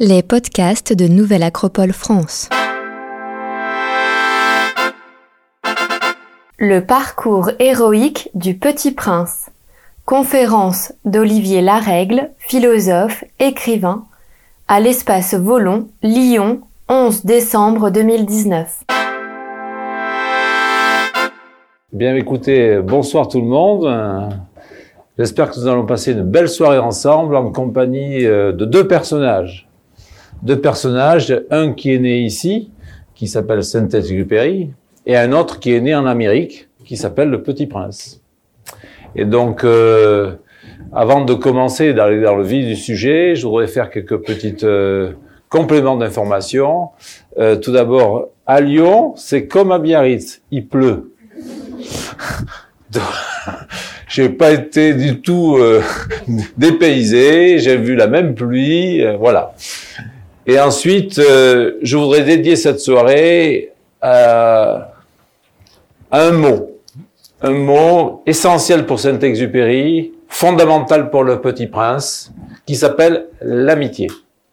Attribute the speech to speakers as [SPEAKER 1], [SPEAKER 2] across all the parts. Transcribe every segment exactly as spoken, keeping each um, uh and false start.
[SPEAKER 1] Les podcasts de Nouvelle Acropole France. Le parcours héroïque du Petit Prince. Conférence d'Olivier Larègle, philosophe, écrivain, à l'Espace Volon, Lyon, onze décembre deux mille dix-neuf.
[SPEAKER 2] Bien écoutez, bonsoir tout le monde. J'espère que nous allons passer une belle soirée ensemble en compagnie de deux personnages. Deux personnages, un qui est né ici, qui s'appelle Saint-Exupéry, et un autre qui est né en Amérique, qui s'appelle le Petit Prince. Et donc, euh, avant de commencer d'aller dans le vif du sujet, je voudrais faire quelques petites euh, compléments d'information. Euh, tout d'abord, à Lyon, c'est comme à Biarritz, il pleut. J'ai pas été du tout euh, dépaysé, j'ai vu la même pluie, euh, voilà. Et ensuite, euh, je voudrais dédier cette soirée à, à un mot, un mot essentiel pour Saint-Exupéry, fondamental pour le Petit Prince, qui s'appelle l'amitié.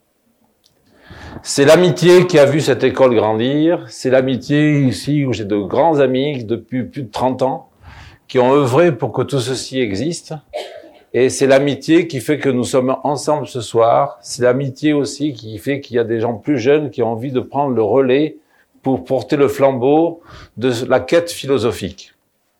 [SPEAKER 2] C'est l'amitié qui a vu cette école grandir, c'est l'amitié ici où j'ai de grands amis depuis plus de trente ans, qui ont œuvré pour que tout ceci existe. Et c'est l'amitié qui fait que nous sommes ensemble ce soir. C'est l'amitié aussi qui fait qu'il y a des gens plus jeunes qui ont envie de prendre le relais pour porter le flambeau de la quête philosophique.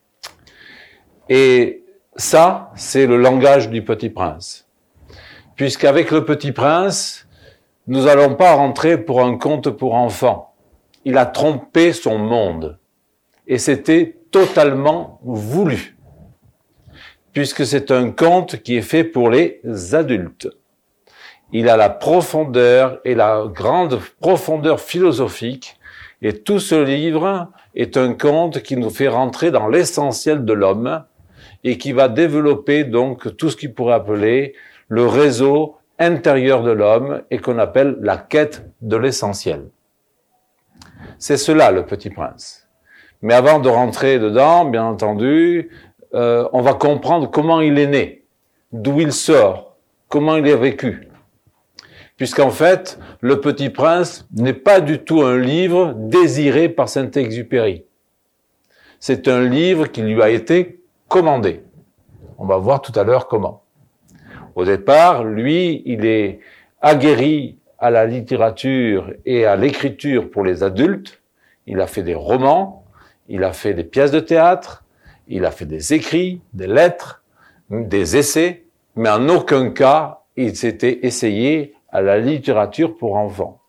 [SPEAKER 2] Et ça, c'est le langage du Petit Prince. Puisqu'avec le Petit Prince, nous n'allons pas rentrer pour un conte pour enfants. Il a trompé son monde. Et c'était totalement voulu. Puisque c'est un conte qui est fait pour les adultes. Il a la profondeur et la grande profondeur philosophique, et tout ce livre est un conte qui nous fait rentrer dans l'essentiel de l'homme, et qui va développer donc tout ce qu'il pourrait appeler le réseau intérieur de l'homme, et qu'on appelle la quête de l'essentiel. C'est cela, le Petit Prince. Mais avant de rentrer dedans, bien entendu, Euh, on va comprendre comment il est né, d'où il sort, comment il a vécu. Puisqu'en fait, Le Petit Prince n'est pas du tout un livre désiré par Saint-Exupéry. C'est un livre qui lui a été commandé. On va voir tout à l'heure comment. Au départ, lui, il est aguerri à la littérature et à l'écriture pour les adultes. Il a fait des romans, il a fait des pièces de théâtre, il a fait des écrits, des lettres, des essais, mais en aucun cas il s'était essayé à la littérature pour enfants.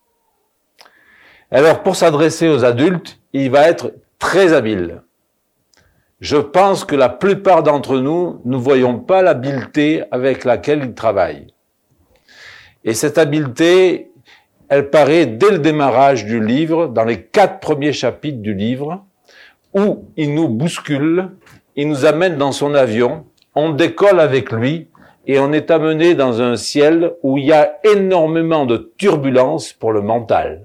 [SPEAKER 2] Alors, pour s'adresser aux adultes, il va être très habile. Je pense que la plupart d'entre nous ne voyons pas l'habileté avec laquelle il travaille. Et cette habileté, elle paraît dès le démarrage du livre, dans les quatre premiers chapitres du livre, où il nous bouscule, il nous amène dans son avion, on décolle avec lui et on est amené dans un ciel où il y a énormément de turbulences pour le mental.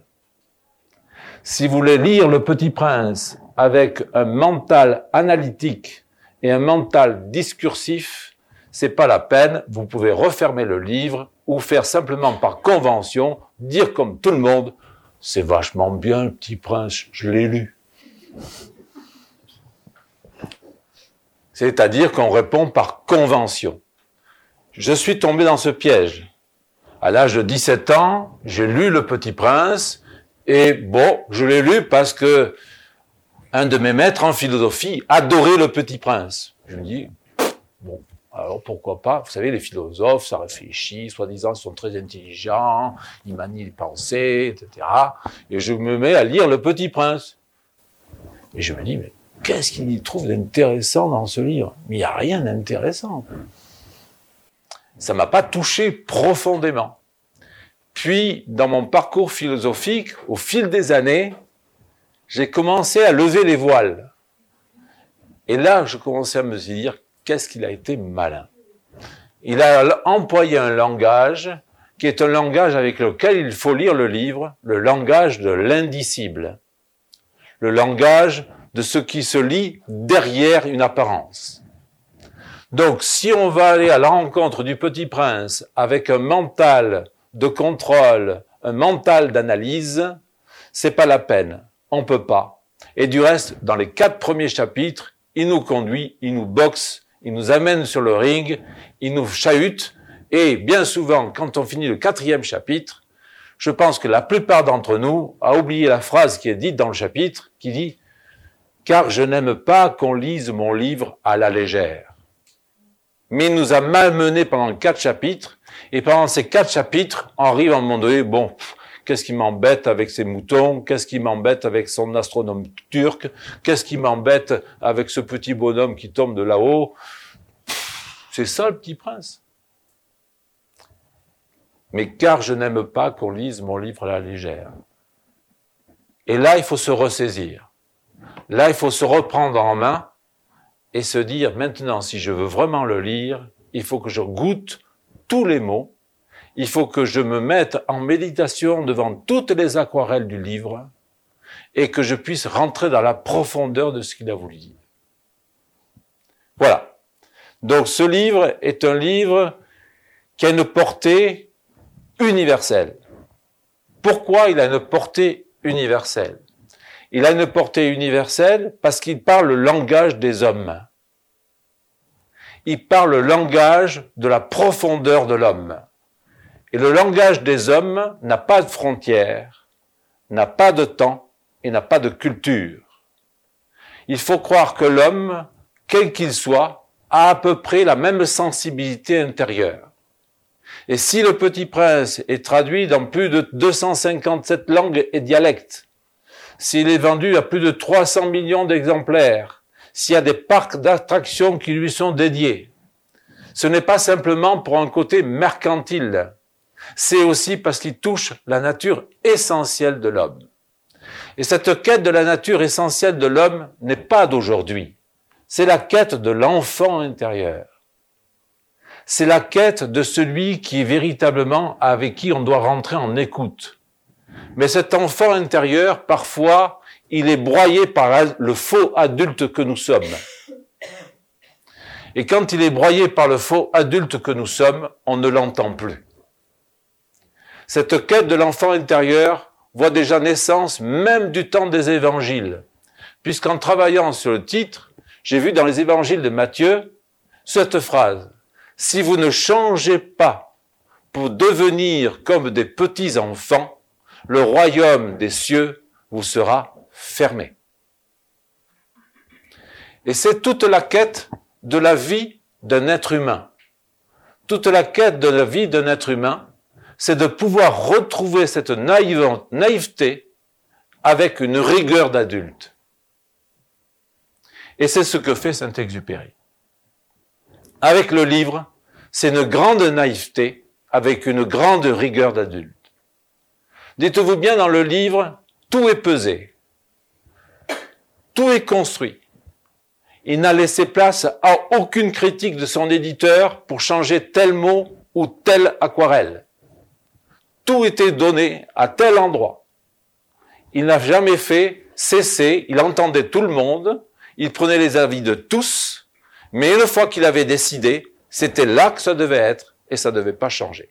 [SPEAKER 2] Si vous voulez lire Le Petit Prince avec un mental analytique et un mental discursif, c'est pas la peine, vous pouvez refermer le livre ou faire simplement par convention, dire comme tout le monde, c'est vachement bien Le Petit Prince, je l'ai lu. C'est-à-dire qu'on répond par convention. Je suis tombé dans ce piège. À l'âge de dix-sept ans, j'ai lu Le Petit Prince, et bon, je l'ai lu parce que un de mes maîtres en philosophie adorait Le Petit Prince. Je me dis, bon, alors pourquoi pas? Vous savez, les philosophes, ça réfléchit, soi-disant, ils sont très intelligents, ils manient les pensées, et cetera. Et je me mets à lire Le Petit Prince. Et je me dis, mais qu'est-ce qu'il y trouve d'intéressant dans ce livre? Mais il n'y a rien d'intéressant. Ça m'a pas touché profondément. Puis, dans mon parcours philosophique, au fil des années, j'ai commencé à lever les voiles. Et là, je commençais à me dire, qu'est-ce qu'il a été malin. Il a employé un langage qui est un langage avec lequel il faut lire le livre, le langage de l'indicible. Le langage de ce qui se lit derrière une apparence. Donc, si on va aller à la rencontre du Petit Prince avec un mental de contrôle, un mental d'analyse, c'est pas la peine. On peut pas. Et du reste, dans les quatre premiers chapitres, il nous conduit, il nous boxe, il nous amène sur le ring, il nous chahute. Et bien souvent, quand on finit le quatrième chapitre, je pense que la plupart d'entre nous a oublié la phrase qui est dite dans le chapitre, qui dit « Car je n'aime pas qu'on lise mon livre à la légère ». Mais il nous a malmenés pendant quatre chapitres, et pendant ces quatre chapitres, on arrive à un moment donné, bon, pff, qu'est-ce qui m'embête avec ces moutons, qu'est-ce qui m'embête avec son astronome turc, qu'est-ce qui m'embête avec ce petit bonhomme qui tombe de là-haut. C'est ça le Petit Prince. Mais car je n'aime pas qu'on lise mon livre à la légère. Et là, il faut se ressaisir. Là, il faut se reprendre en main et se dire, maintenant, si je veux vraiment le lire, il faut que je goûte tous les mots, il faut que je me mette en méditation devant toutes les aquarelles du livre et que je puisse rentrer dans la profondeur de ce qu'il a voulu dire. Voilà. Donc, ce livre est un livre qui a une portée universelle. Pourquoi il a une portée universelle? Il a une portée universelle parce qu'il parle le langage des hommes. Il parle le langage de la profondeur de l'homme. Et le langage des hommes n'a pas de frontières, n'a pas de temps et n'a pas de culture. Il faut croire que l'homme, quel qu'il soit, a à peu près la même sensibilité intérieure. Et si le Petit Prince est traduit dans plus de deux cent cinquante-sept langues et dialectes, s'il est vendu à plus de trois cents millions d'exemplaires, s'il y a des parcs d'attractions qui lui sont dédiés, ce n'est pas simplement pour un côté mercantile, c'est aussi parce qu'il touche la nature essentielle de l'homme. Et cette quête de la nature essentielle de l'homme n'est pas d'aujourd'hui, c'est la quête de l'enfant intérieur. C'est la quête de celui qui est véritablement avec qui on doit rentrer en écoute. Mais cet enfant intérieur, parfois, il est broyé par le faux adulte que nous sommes. Et quand il est broyé par le faux adulte que nous sommes, on ne l'entend plus. Cette quête de l'enfant intérieur voit déjà naissance même du temps des évangiles. Puisqu'en travaillant sur le titre, j'ai vu dans les évangiles de Matthieu cette phrase. Si vous ne changez pas pour devenir comme des petits enfants, le royaume des cieux vous sera fermé. Et c'est toute la quête de la vie d'un être humain. Toute la quête de la vie d'un être humain, c'est de pouvoir retrouver cette naïve, naïveté avec une rigueur d'adulte. Et c'est ce que fait Saint-Exupéry. Avec le livre, c'est une grande naïveté avec une grande rigueur d'adulte. Dites-vous bien, dans le livre, tout est pesé. Tout est construit. Il n'a laissé place à aucune critique de son éditeur pour changer tel mot ou telle aquarelle. Tout était donné à tel endroit. Il n'a jamais fait cesser, il entendait tout le monde, il prenait les avis de tous, mais une fois qu'il avait décidé, c'était là que ça devait être et ça ne devait pas changer.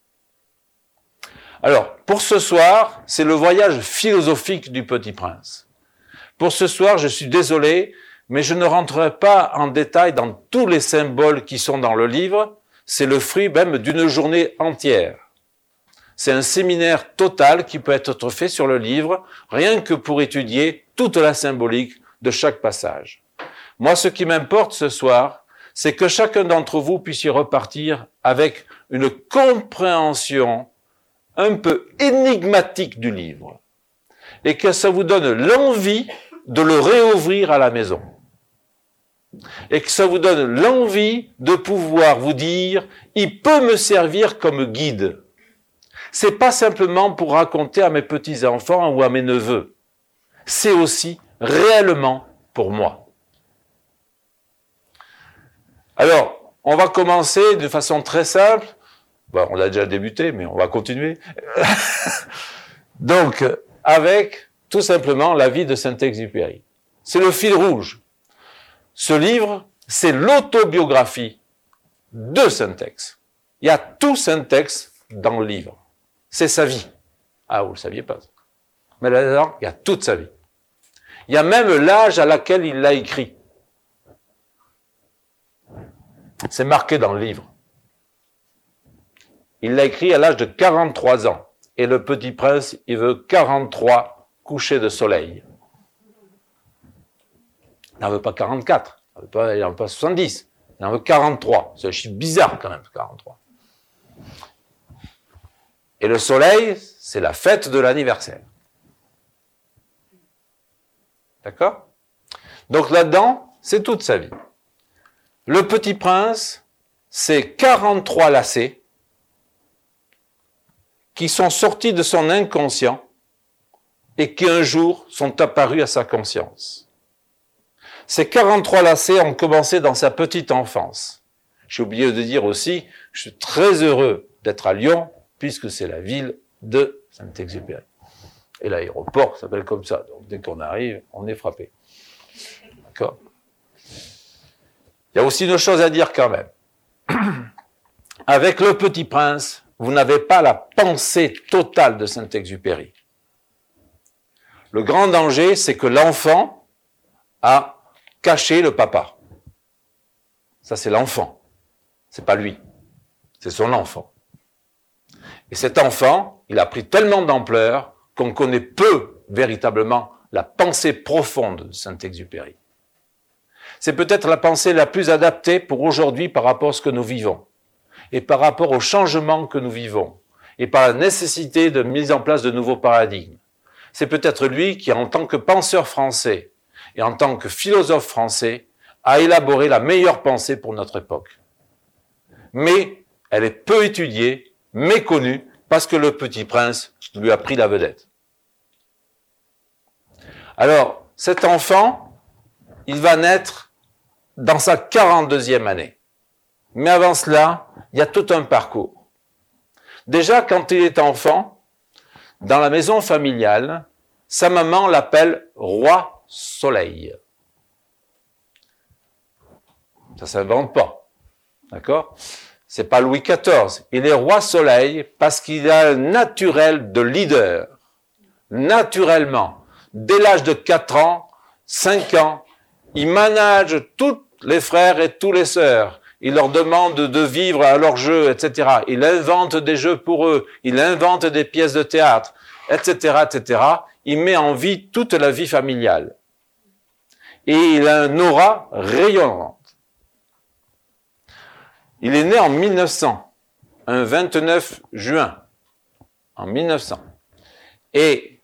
[SPEAKER 2] Alors, pour ce soir, c'est le voyage philosophique du Petit Prince. Pour ce soir, je suis désolé, mais je ne rentrerai pas en détail dans tous les symboles qui sont dans le livre. C'est le fruit même d'une journée entière. C'est un séminaire total qui peut être fait sur le livre, rien que pour étudier toute la symbolique de chaque passage. Moi, ce qui m'importe ce soir, c'est que chacun d'entre vous puisse y repartir avec une compréhension un peu énigmatique du livre et que ça vous donne l'envie de le réouvrir à la maison et que ça vous donne l'envie de pouvoir vous dire « il peut me servir comme guide ». C'est pas simplement pour raconter à mes petits-enfants ou à mes neveux, c'est aussi réellement pour moi. Alors, on va commencer de façon très simple. Bon, on a déjà débuté, mais on va continuer. Donc, avec tout simplement la vie de Saint-Exupéry. C'est le fil rouge. Ce livre, c'est l'autobiographie de Saint-Ex. Il y a tout Saint-Ex dans le livre. c'est sa vie. Ah, vous ne le saviez pas. Mais là-dedans, il y a toute sa vie. Il y a même l'âge à laquelle il l'a écrit. C'est marqué dans le livre. Il l'a écrit à l'âge de quarante-trois ans. Et le Petit Prince, il veut quarante-trois couchers de soleil. Il n'en veut pas quarante-quatre. Il n'en veut pas soixante-dix. Il en veut quarante-trois. C'est un chiffre bizarre quand même, quarante-trois. Et le soleil, c'est la fête de l'anniversaire. D'accord? Donc là-dedans, c'est toute sa vie. Le Petit Prince, c'est quarante-trois lacets qui sont sortis de son inconscient et qui un jour sont apparus à sa conscience. Ces quarante-trois lacets ont commencé dans sa petite enfance. J'ai oublié de dire aussi, je suis très heureux d'être à Lyon, puisque c'est la ville de Saint-Exupéry. Et l'aéroport s'appelle comme ça, donc dès qu'on arrive, on est frappé. D'accord? Il y a aussi une chose à dire quand même. Avec le Petit Prince, vous n'avez pas la pensée totale de Saint-Exupéry. Le grand danger, c'est que l'enfant a caché le papa. Ça, c'est l'enfant. C'est pas lui. C'est son enfant. Et cet enfant, il a pris tellement d'ampleur qu'on connaît peu, véritablement, la pensée profonde de Saint-Exupéry. C'est peut-être la pensée la plus adaptée pour aujourd'hui par rapport à ce que nous vivons, et par rapport au changement que nous vivons, et par la nécessité de mise en place de nouveaux paradigmes. C'est peut-être lui qui, en tant que penseur français, et en tant que philosophe français, a élaboré la meilleure pensée pour notre époque. Mais elle est peu étudiée, méconnue, parce que le Petit Prince lui a pris la vedette. Alors, cet enfant, il va naître dans sa quarante-deuxième année. Mais avant cela, il y a tout un parcours. Déjà, quand il est enfant, dans la maison familiale, sa maman l'appelle Roi Soleil. Ça ne s'invente pas. D'accord? C'est pas Louis quatorze. Il est Roi Soleil parce qu'il a un naturel de leader. Naturellement. Dès l'âge de quatre ans, cinq ans, il manage tous les frères et tous les sœurs. Il leur demande de vivre à leurs jeux, et cetera. Il invente des jeux pour eux. Il invente des pièces de théâtre, et cetera, et cetera. Il met en vie toute la vie familiale. Et il a un aura rayonnante. Il est né en mille neuf cents, un vingt-neuf juin, en mille neuf cents. Et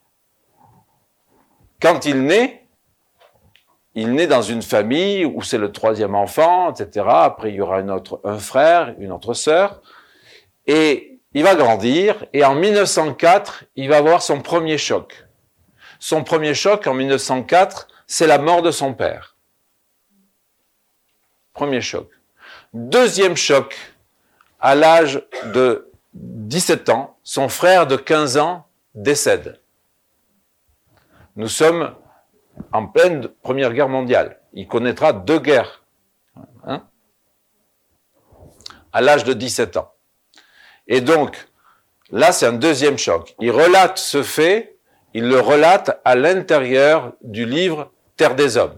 [SPEAKER 2] quand il naît, il naît dans une famille où c'est le troisième enfant, et cetera. Après, il y aura une autre, un frère, une autre sœur. Et il va grandir. Et en mille neuf cent quatre, il va avoir son premier choc. Son premier choc, en mille neuf cent quatre, c'est la mort de son père. Premier choc. Deuxième choc, à l'âge de dix-sept ans, son frère de quinze ans décède. Nous sommes en pleine Première Guerre mondiale. Il connaîtra deux guerres. Hein, à l'âge de dix-sept ans. Et donc, là, c'est un deuxième choc. Il relate ce fait, il le relate à l'intérieur du livre Terre des Hommes.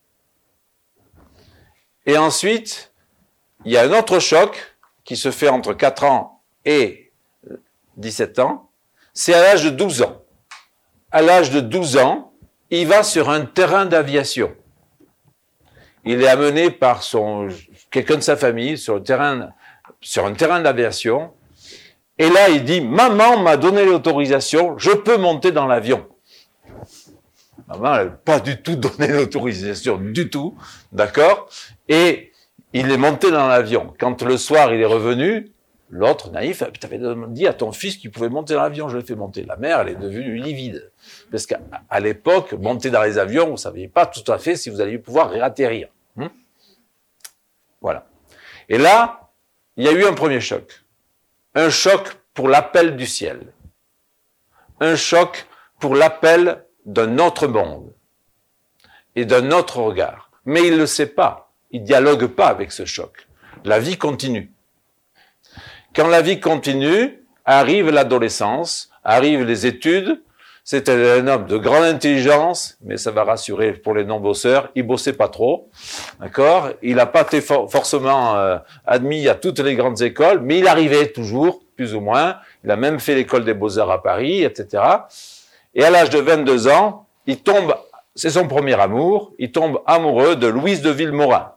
[SPEAKER 2] Et ensuite, il y a un autre choc qui se fait entre quatre ans et dix-sept ans. C'est à l'âge de douze ans. À l'âge de douze ans, il va sur un terrain d'aviation. Il est amené par son, quelqu'un de sa famille sur, le terrain, sur un terrain d'aviation. Et là, il dit, maman m'a donné l'autorisation, je peux monter dans l'avion. Maman n'a pas du tout donné l'autorisation, du tout. D'accord? Et il est monté dans l'avion. Quand le soir, il est revenu, l'autre, naïf, tu avais dit à ton fils qu'il pouvait monter dans l'avion, je l'ai fait monter. La mère, elle est devenue livide. Parce qu'à à l'époque, monter dans les avions, vous ne saviez pas tout à fait si vous alliez pouvoir réatterrir. Hum voilà. Et là, il y a eu un premier choc. Un choc pour l'appel du ciel. Un choc pour l'appel d'un autre monde. Et d'un autre regard. Mais il ne le sait pas. Il ne dialogue pas avec ce choc. La vie continue. Quand la vie continue, Arrive l'adolescence, arrivent les études. C'était un homme de grande intelligence, mais ça va rassurer pour les non-bosseurs, il bossait pas trop, d'accord? Il n'a pas été for- forcément euh, admis à toutes les grandes écoles, mais il arrivait toujours, plus ou moins. Il a même fait l'école des beaux-arts à Paris, et cetera. Et à l'âge de vingt-deux ans, il tombe, c'est son premier amour, il tombe amoureux de Louise de Villemorin.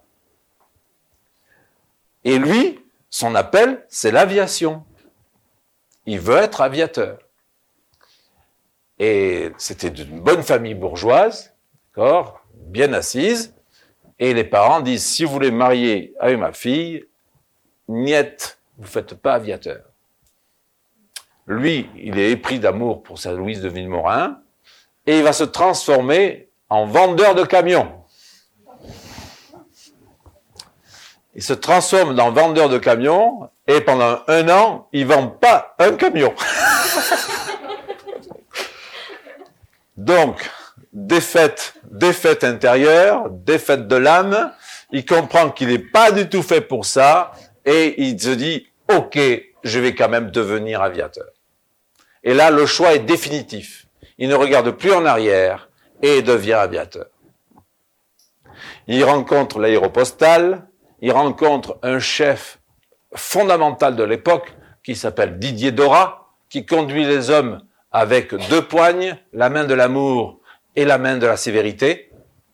[SPEAKER 2] Et lui, son appel, c'est l'aviation. Il veut être aviateur. Et c'était d'une bonne famille bourgeoise, d'accord, bien assise. Et les parents disent, si vous voulez marier avec ma fille, niet, vous faites pas aviateur. Lui, il est épris d'amour pour sa Louise de Villemorin, et il va se transformer en vendeur de camions. Il se transforme en vendeur de camions, et pendant un an, il vend pas un camion. Donc, défaite, défaite intérieure, défaite de l'âme, il comprend qu'il n'est pas du tout fait pour ça, et il se dit, ok, je vais quand même devenir aviateur. Et là, le choix est définitif. Il ne regarde plus en arrière, et devient aviateur. Il rencontre l'aéropostale, il rencontre un chef fondamental de l'époque, qui s'appelle Didier Dora, qui conduit les hommes avec deux poignes, la main de l'amour et la main de la sévérité.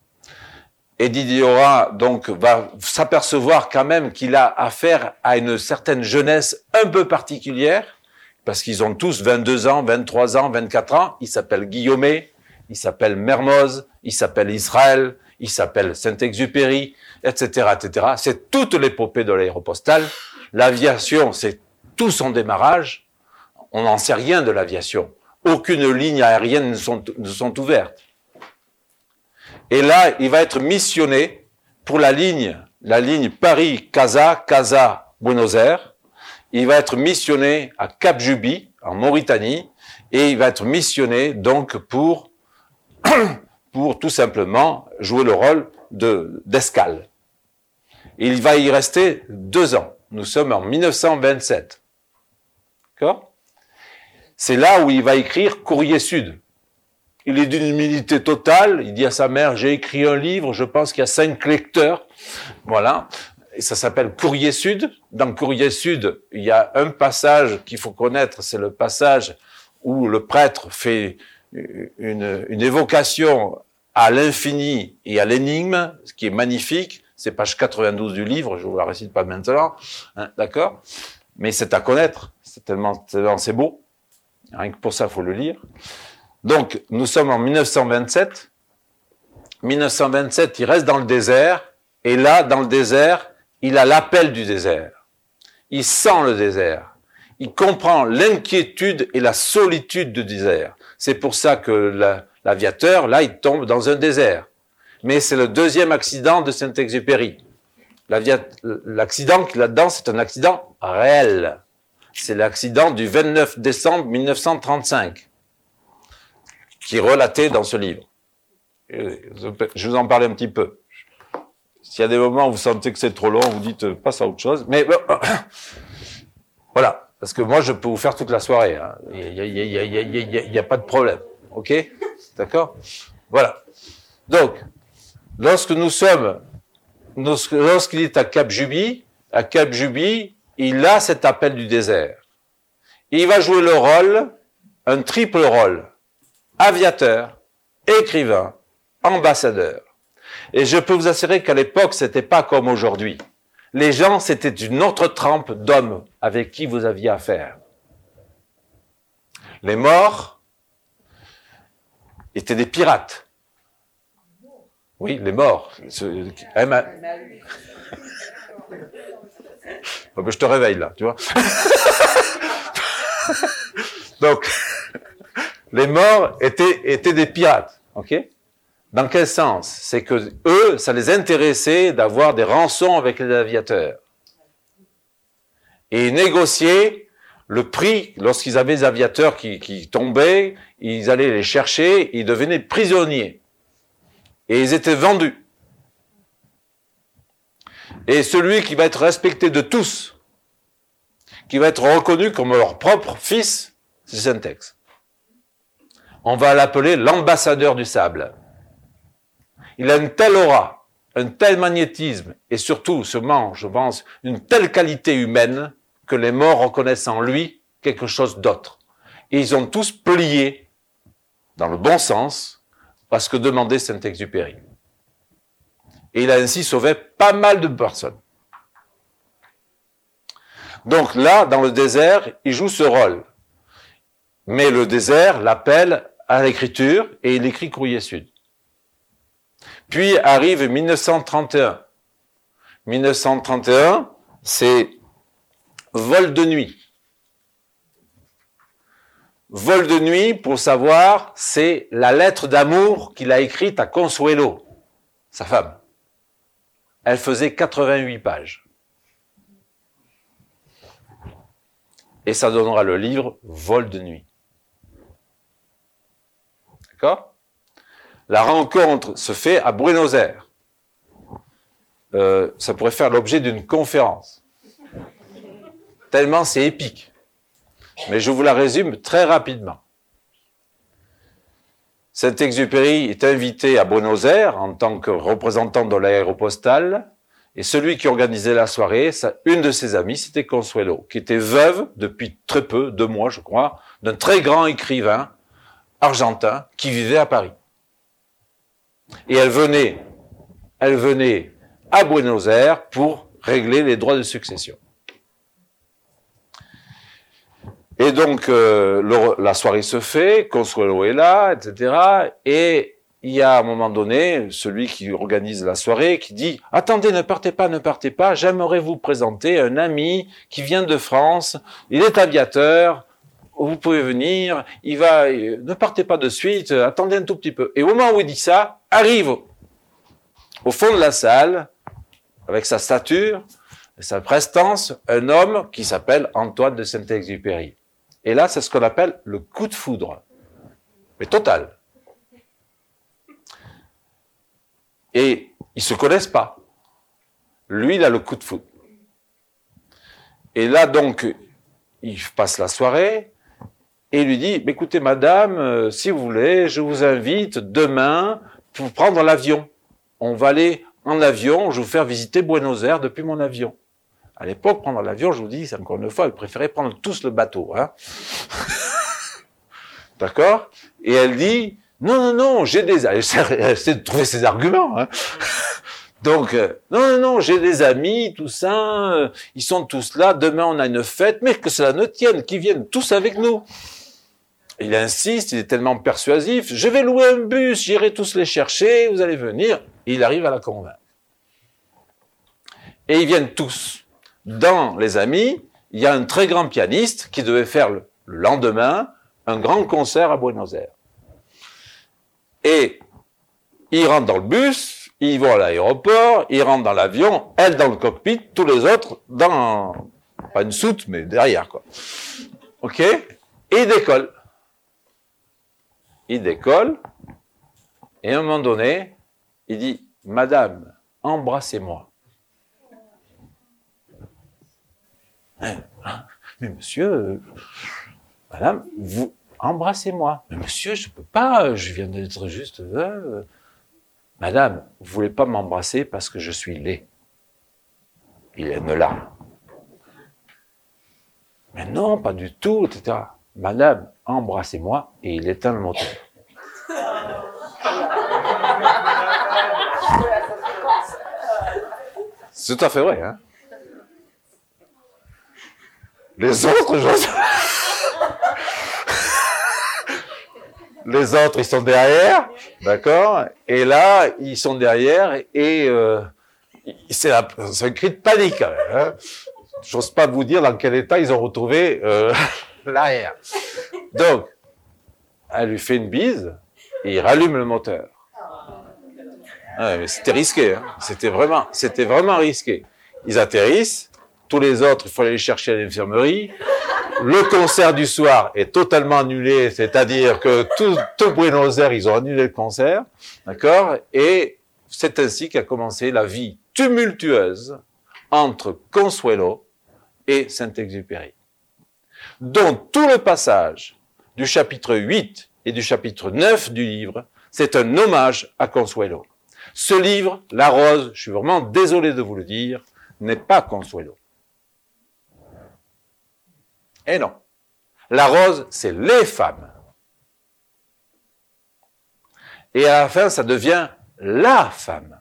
[SPEAKER 2] Et Didier Dora, donc, va s'apercevoir quand même qu'il a affaire à une certaine jeunesse un peu particulière, parce qu'ils ont tous vingt-deux ans, vingt-trois ans, vingt-quatre ans. Il s'appelle Guillaumet, il s'appelle Mermoz, il s'appelle Israël, il s'appelle Saint-Exupéry, et cetera, et cetera. C'est toute l'épopée de l'aéropostale. L'aviation, c'est tout son démarrage. On n'en sait rien de l'aviation. Aucune ligne aérienne ne sont, ne sont ouvertes. Et là, il va être missionné pour la ligne, la ligne Paris-Casa, Casa-Buenos Aires. Il va être missionné à Cap Juby, en Mauritanie, et il va être missionné donc pour, pour tout simplement jouer le rôle de, d'escale. Il va y rester deux ans. Nous sommes en mille neuf cent vingt-sept. D'accord ? C'est là où il va écrire Courrier Sud. Il est d'une humilité totale. Il dit à sa mère, j'ai écrit un livre, je pense qu'il y a cinq lecteurs. Voilà. Et ça s'appelle Courrier Sud. Dans Courrier Sud, il y a un passage qu'il faut connaître, c'est le passage où le prêtre fait une, une évocation à l'infini et à l'énigme, ce qui est magnifique. C'est page quatre-vingt-douze du livre, je vous la récite pas maintenant, hein, d'accord? Mais c'est à connaître, c'est tellement, tellement c'est beau. Rien que pour ça, il faut le lire. Donc, nous sommes en mille neuf cent vingt-sept. mille neuf cent vingt-sept, il reste dans le désert. Et là, dans le désert, il a l'appel du désert. Il sent le désert. Il comprend l'inquiétude et la solitude du désert. C'est pour ça que la, l'aviateur, là, il tombe dans un désert. Mais c'est le deuxième accident de Saint-Exupéry. L'avia- l'accident là-dedans, c'est un accident réel. C'est l'accident du vingt-neuf décembre mille neuf cent trente-cinq, qui est relaté dans ce livre. Je vous en parle un petit peu. S'il y a des moments où vous sentez que c'est trop long, vous dites euh, passe à autre chose. Mais euh, voilà, parce que moi je peux vous faire toute la soirée. Hein. Il n'y a, il y a, il y a, il y a, il y a pas de problème. Ok? D'accord? Voilà. Donc, lorsque nous sommes, lorsqu'il est à Cap Juby, à Cap Juby, il a cet appel du désert. Il va jouer le rôle, un triple rôle, aviateur, écrivain, ambassadeur. Et je peux vous assurer qu'à l'époque, c'était pas comme aujourd'hui. Les gens, c'était une autre trempe d'hommes avec qui vous aviez affaire. Les morts étaient des pirates. Oui, les morts. Oh, ben je te réveille là, tu vois. Donc, les morts étaient, étaient des pirates, ok? Dans quel sens? C'est que eux, ça les intéressait d'avoir des rançons avec les aviateurs. Et ils négociaient le prix, lorsqu'ils avaient des aviateurs qui, qui tombaient, ils allaient les chercher, ils devenaient prisonniers. Et ils étaient vendus. Et celui qui va être respecté de tous, qui va être reconnu comme leur propre fils, c'est Saint-Ex. On va l'appeler l'ambassadeur du sable. Il a une telle aura, un tel magnétisme, et surtout, sûrement, je pense, une telle qualité humaine, que les morts reconnaissent en lui quelque chose d'autre. Et ils ont tous plié, dans le bon sens, à ce que demandait Saint-Exupéry. Et il a ainsi sauvé pas mal de personnes. Donc là, dans le désert, il joue ce rôle. Mais le désert l'appelle à l'écriture et il écrit Courrier Sud. Puis arrive mille neuf cent trente et un. mille neuf cent trente et un, c'est Vol de nuit. Vol de nuit, pour savoir, c'est la lettre d'amour qu'il a écrite à Consuelo, sa femme. Elle faisait quatre-vingt-huit pages. Et ça donnera le livre Vol de nuit. D'accord ? La rencontre se fait à Buenos Aires. Euh, ça pourrait faire l'objet d'une conférence. Tellement c'est épique. Mais je vous la résume très rapidement. Saint-Exupéry est invité à Buenos Aires en tant que représentant de l'aéropostale, et celui qui organisait la soirée, ça, une de ses amies, c'était Consuelo, qui était veuve depuis très peu, deux mois je crois, d'un très grand écrivain argentin qui vivait à Paris. Et elle venait, elle venait à Buenos Aires pour régler les droits de succession. Et donc, euh, le, la soirée se fait, Consuelo est là, et cetera. Et il y a à un moment donné, celui qui organise la soirée qui dit « Attendez, ne partez pas, ne partez pas, j'aimerais vous présenter un ami qui vient de France, il est aviateur, vous pouvez venir, il va, ne partez pas de suite, attendez un tout petit peu. » Et au moment où il dit ça, arrive au fond de la salle, avec sa stature, sa prestance, un homme qui s'appelle Antoine de Saint-Exupéry. Et là, c'est ce qu'on appelle le coup de foudre. Mais total. Et ils se connaissent pas. Lui, il a le coup de foudre. Et là, donc, il passe la soirée et il lui dit, écoutez, madame, euh, si vous voulez, je vous invite demain pour prendre l'avion. On va aller en avion, je vais vous faire visiter Buenos Aires depuis mon avion. À l'époque, prendre l'avion, je vous dis, c'est encore une fois, ils préféraient prendre tous le bateau. Hein. D'accord ? Et elle dit, non, non, non, j'ai des... Elle essaie de trouver ses arguments. Hein. Donc, euh, non, non, non, j'ai des amis, tout ça, euh, ils sont tous là, demain on a une fête, mais que cela ne tienne, qu'ils viennent tous avec nous. Il insiste, il est tellement persuasif, je vais louer un bus, j'irai tous les chercher, vous allez venir. Et il arrive à la convaincre. Et ils viennent tous. Dans les amis, il y a un très grand pianiste qui devait faire le, le lendemain un grand concert à Buenos Aires. Et ils rentrent dans le bus, ils vont à l'aéroport, ils rentrent dans l'avion, elle dans le cockpit, tous les autres dans, pas une soute, mais derrière, quoi. Ok? Et ils décollent. Ils décollent, et à un moment donné, il dit, madame, embrassez-moi. Mais monsieur, euh, madame, vous embrassez-moi. Mais monsieur, je peux pas, je viens d'être juste... Euh, madame, vous voulez pas m'embrasser parce que je suis laid. Il aime là. Mais non, pas du tout, et cetera. Madame, embrassez-moi, et il éteint le moteur. C'est tout à fait vrai, hein. Les autres, je... les autres, ils sont derrière, d'accord? Et là, ils sont derrière et euh, c'est, la... c'est un cri de panique. Quand même, hein. J'ose pas vous dire dans quel état ils ont retrouvé euh, l'arrière. Donc, elle lui fait une bise et il rallume le moteur. Ah, mais c'était risqué, hein. C'était vraiment, c'était vraiment risqué. Ils atterrissent. Tous les autres, il faut aller les chercher à l'infirmerie. Le concert du soir est totalement annulé, c'est-à-dire que tout, tout Buenos Aires, ils ont annulé le concert, d'accord? Et c'est ainsi qu'a commencé la vie tumultueuse entre Consuelo et Saint-Exupéry. dont tout le passage du chapitre huit et du chapitre neuf du livre, c'est un hommage à Consuelo. Ce livre, La Rose, je suis vraiment désolé de vous le dire, n'est pas Consuelo. Et non. La Rose, c'est les femmes. Et à la fin, ça devient la femme.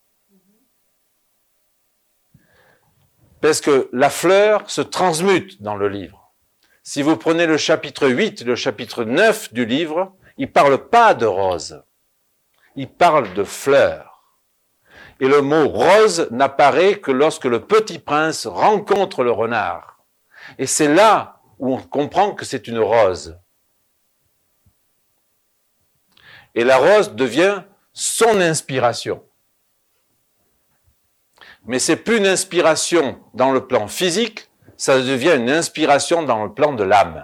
[SPEAKER 2] Parce que la fleur se transmute dans le livre. Si vous prenez le chapitre huit et le chapitre neuf du livre, il ne parle pas de rose. Il parle de fleur. Et le mot rose n'apparaît que lorsque le petit prince rencontre le renard. Et c'est là où on comprend que c'est une rose. Et la rose devient son inspiration. Mais c'est plus une inspiration dans le plan physique, ça devient une inspiration dans le plan de l'âme.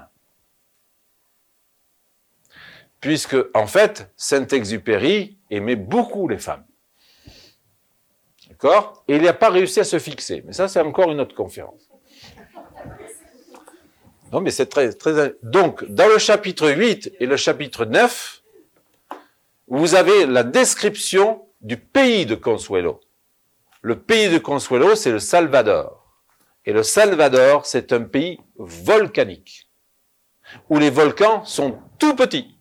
[SPEAKER 2] Puisque, en fait, Saint-Exupéry aimait beaucoup les femmes. D'accord ? Et il n'a pas réussi à se fixer. Mais ça, c'est encore une autre conférence. Non, mais c'est très, très... Donc, dans le chapitre huit et le chapitre neuf, vous avez la description du pays de Consuelo. Le pays de Consuelo, c'est le Salvador. Et le Salvador, c'est un pays volcanique, où les volcans sont tout petits.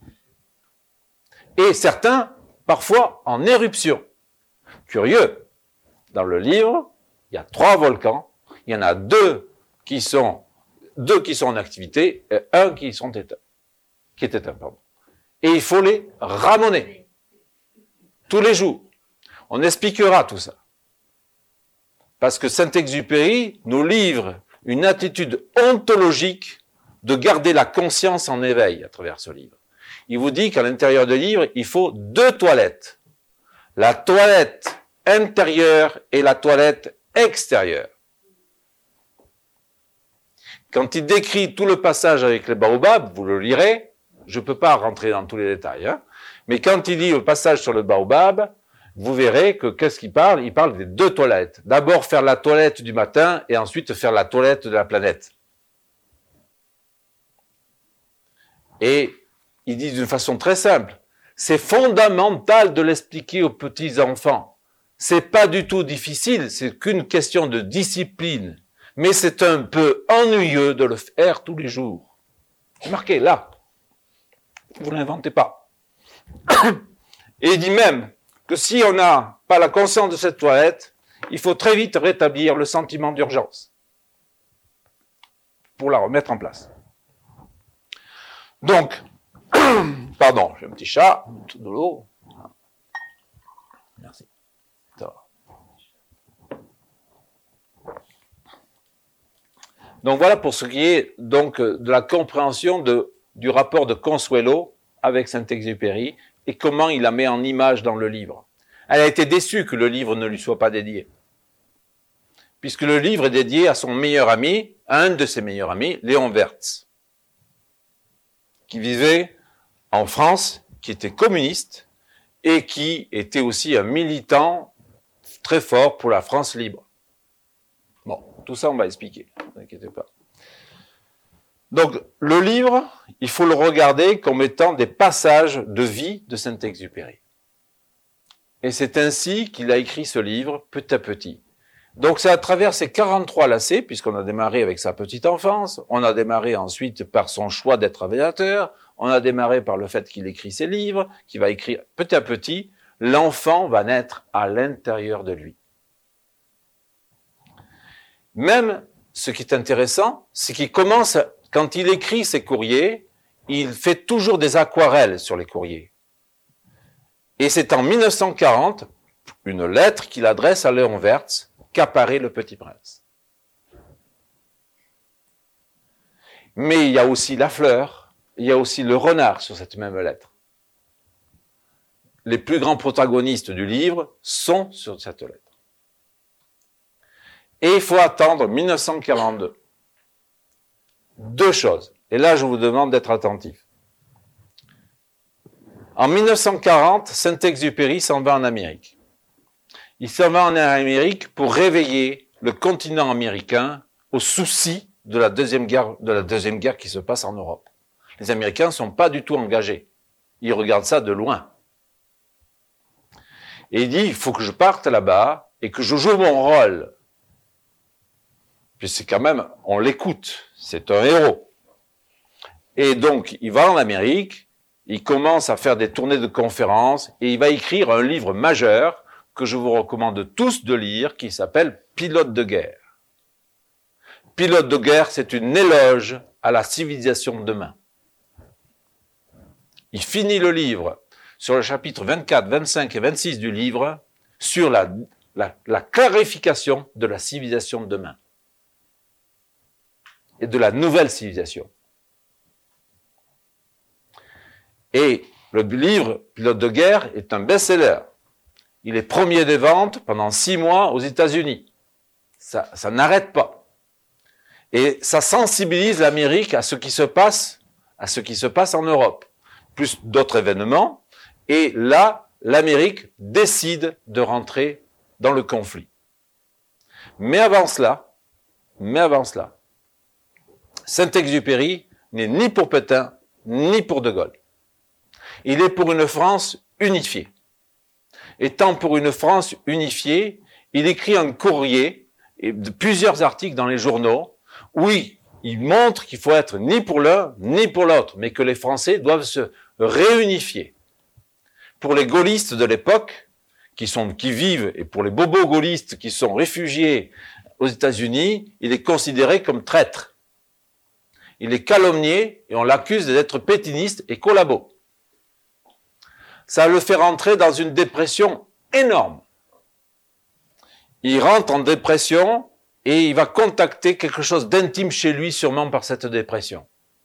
[SPEAKER 2] Et certains, parfois, en éruption. Curieux. Dans le livre, il y a trois volcans. Il y en a deux qui sont, deux qui sont en activité et un qui sont éteints. Qui est éteint, pardon. Et il faut les ramener. Tous les jours. On expliquera tout ça. Parce que Saint-Exupéry nous livre une attitude ontologique de garder la conscience en éveil à travers ce livre. Il vous dit qu'à l'intérieur du livre, il faut deux toilettes. La toilette intérieure et la toilette extérieure. Quand il décrit tout le passage avec les baobabs, vous le lirez, je ne peux pas rentrer dans tous les détails, hein, mais quand il dit le passage sur le baobab, vous verrez que qu'est-ce qu'il parle ? Il parle des deux toilettes. D'abord faire la toilette du matin et ensuite faire la toilette de la planète. Et il dit d'une façon très simple, c'est fondamental de l'expliquer aux petits enfants. C'est pas du tout difficile, c'est qu'une question de discipline. Mais c'est un peu ennuyeux de le faire tous les jours. C'est marqué là. Vous ne l'inventez pas. Et il dit même que si on n'a pas la conscience de cette toilette, il faut très vite rétablir le sentiment d'urgence pour la remettre en place. Donc, pardon, j'ai un petit chat, tout de l'eau. Merci. Donc voilà pour ce qui est donc de la compréhension de, du rapport de Consuelo avec Saint-Exupéry et comment il la met en image dans le livre. Elle a été déçue que le livre ne lui soit pas dédié. Puisque le livre est dédié à son meilleur ami, à un de ses meilleurs amis, Léon Wertz, qui vivait en France, qui était communiste et qui était aussi un militant très fort pour la France libre. Bon, tout ça on va expliquer, ne vous inquiétez pas. Donc, le livre, il faut le regarder comme étant des passages de vie de Saint-Exupéry. Et c'est ainsi qu'il a écrit ce livre, petit à petit. Donc, c'est à travers ces quarante-trois lacets, puisqu'on a démarré avec sa petite enfance, on a démarré ensuite par son choix d'être aviateur, on a démarré par le fait qu'il écrit ses livres, qu'il va écrire petit à petit, l'enfant va naître à l'intérieur de lui. Même, ce qui est intéressant, c'est qu'il commence, quand il écrit ses courriers, il fait toujours des aquarelles sur les courriers. Et c'est en mille neuf cent quarante, une lettre qu'il adresse à Léon Wertz, qu'apparaît le Petit Prince. Mais il y a aussi la fleur, il y a aussi le renard sur cette même lettre. Les plus grands protagonistes du livre sont sur cette lettre. Et il faut attendre mille neuf cent quarante-deux. Deux choses. Et là, je vous demande d'être attentif. En mille neuf cent quarante, Saint-Exupéry s'en va en Amérique. Il s'en va en Amérique pour réveiller le continent américain au souci de la deuxième guerre, de la deuxième guerre qui se passe en Europe. Les Américains ne sont pas du tout engagés. Ils regardent ça de loin. Et il dit, il faut que je parte là-bas et que je joue mon rôle. Puis c'est quand même, on l'écoute. C'est un héros. Et donc, il va en Amérique, il commence à faire des tournées de conférences et il va écrire un livre majeur que je vous recommande tous de lire, qui s'appelle Pilote de guerre. Pilote de guerre, c'est une éloge à la civilisation de demain. Il finit le livre sur le chapitre vingt-quatre, vingt-cinq et vingt-six du livre sur la, la, la clarification de la civilisation de demain et de la nouvelle civilisation. Et le livre Pilote de guerre est un best-seller. Il est premier des ventes pendant six mois aux États-Unis. Ça, ça n'arrête pas. Et ça sensibilise l'Amérique à ce qui se passe, à ce qui se passe en Europe. Plus d'autres événements. Et là, l'Amérique décide de rentrer dans le conflit. Mais avant cela, mais avant cela, Saint-Exupéry n'est ni pour Pétain, ni pour De Gaulle. Il est pour une France unifiée. Étant pour une France unifiée, il écrit un courrier et plusieurs articles dans les journaux où il montre qu'il faut être ni pour l'un ni pour l'autre, mais que les Français doivent se réunifier. Pour les gaullistes de l'époque, qui sont, qui vivent, et pour les bobos gaullistes qui sont réfugiés aux États-Unis, il est considéré comme traître. Il est calomnié et on l'accuse d'être pétiniste et collabo. Ça le fait rentrer dans une dépression énorme. Il rentre en dépression et il va contacter quelque chose d'intime chez lui, sûrement par cette dépression.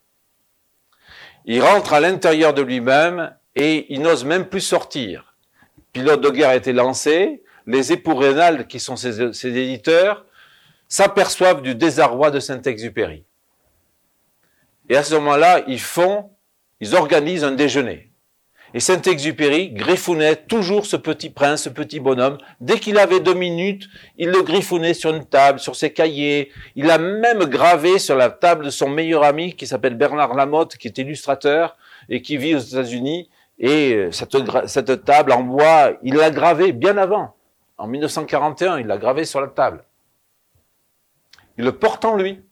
[SPEAKER 2] Il rentre à l'intérieur de lui-même et il n'ose même plus sortir. Pilote de guerre a été lancé, les époux Raynal, qui sont ses, ses éditeurs, s'aperçoivent du désarroi de Saint-Exupéry. Et à ce moment-là, ils font, ils organisent un déjeuner. Et Saint-Exupéry griffonnait toujours ce petit prince, ce petit bonhomme. Dès qu'il avait deux minutes, il le griffonnait sur une table, sur ses cahiers. Il a même gravé sur la table de son meilleur ami, qui s'appelle Bernard Lamotte, qui est illustrateur et qui vit aux États-Unis. Et cette, cette table en bois, il l'a gravée bien avant. En mille neuf cent quarante et un, il l'a gravée sur la table. Il le porte en lui.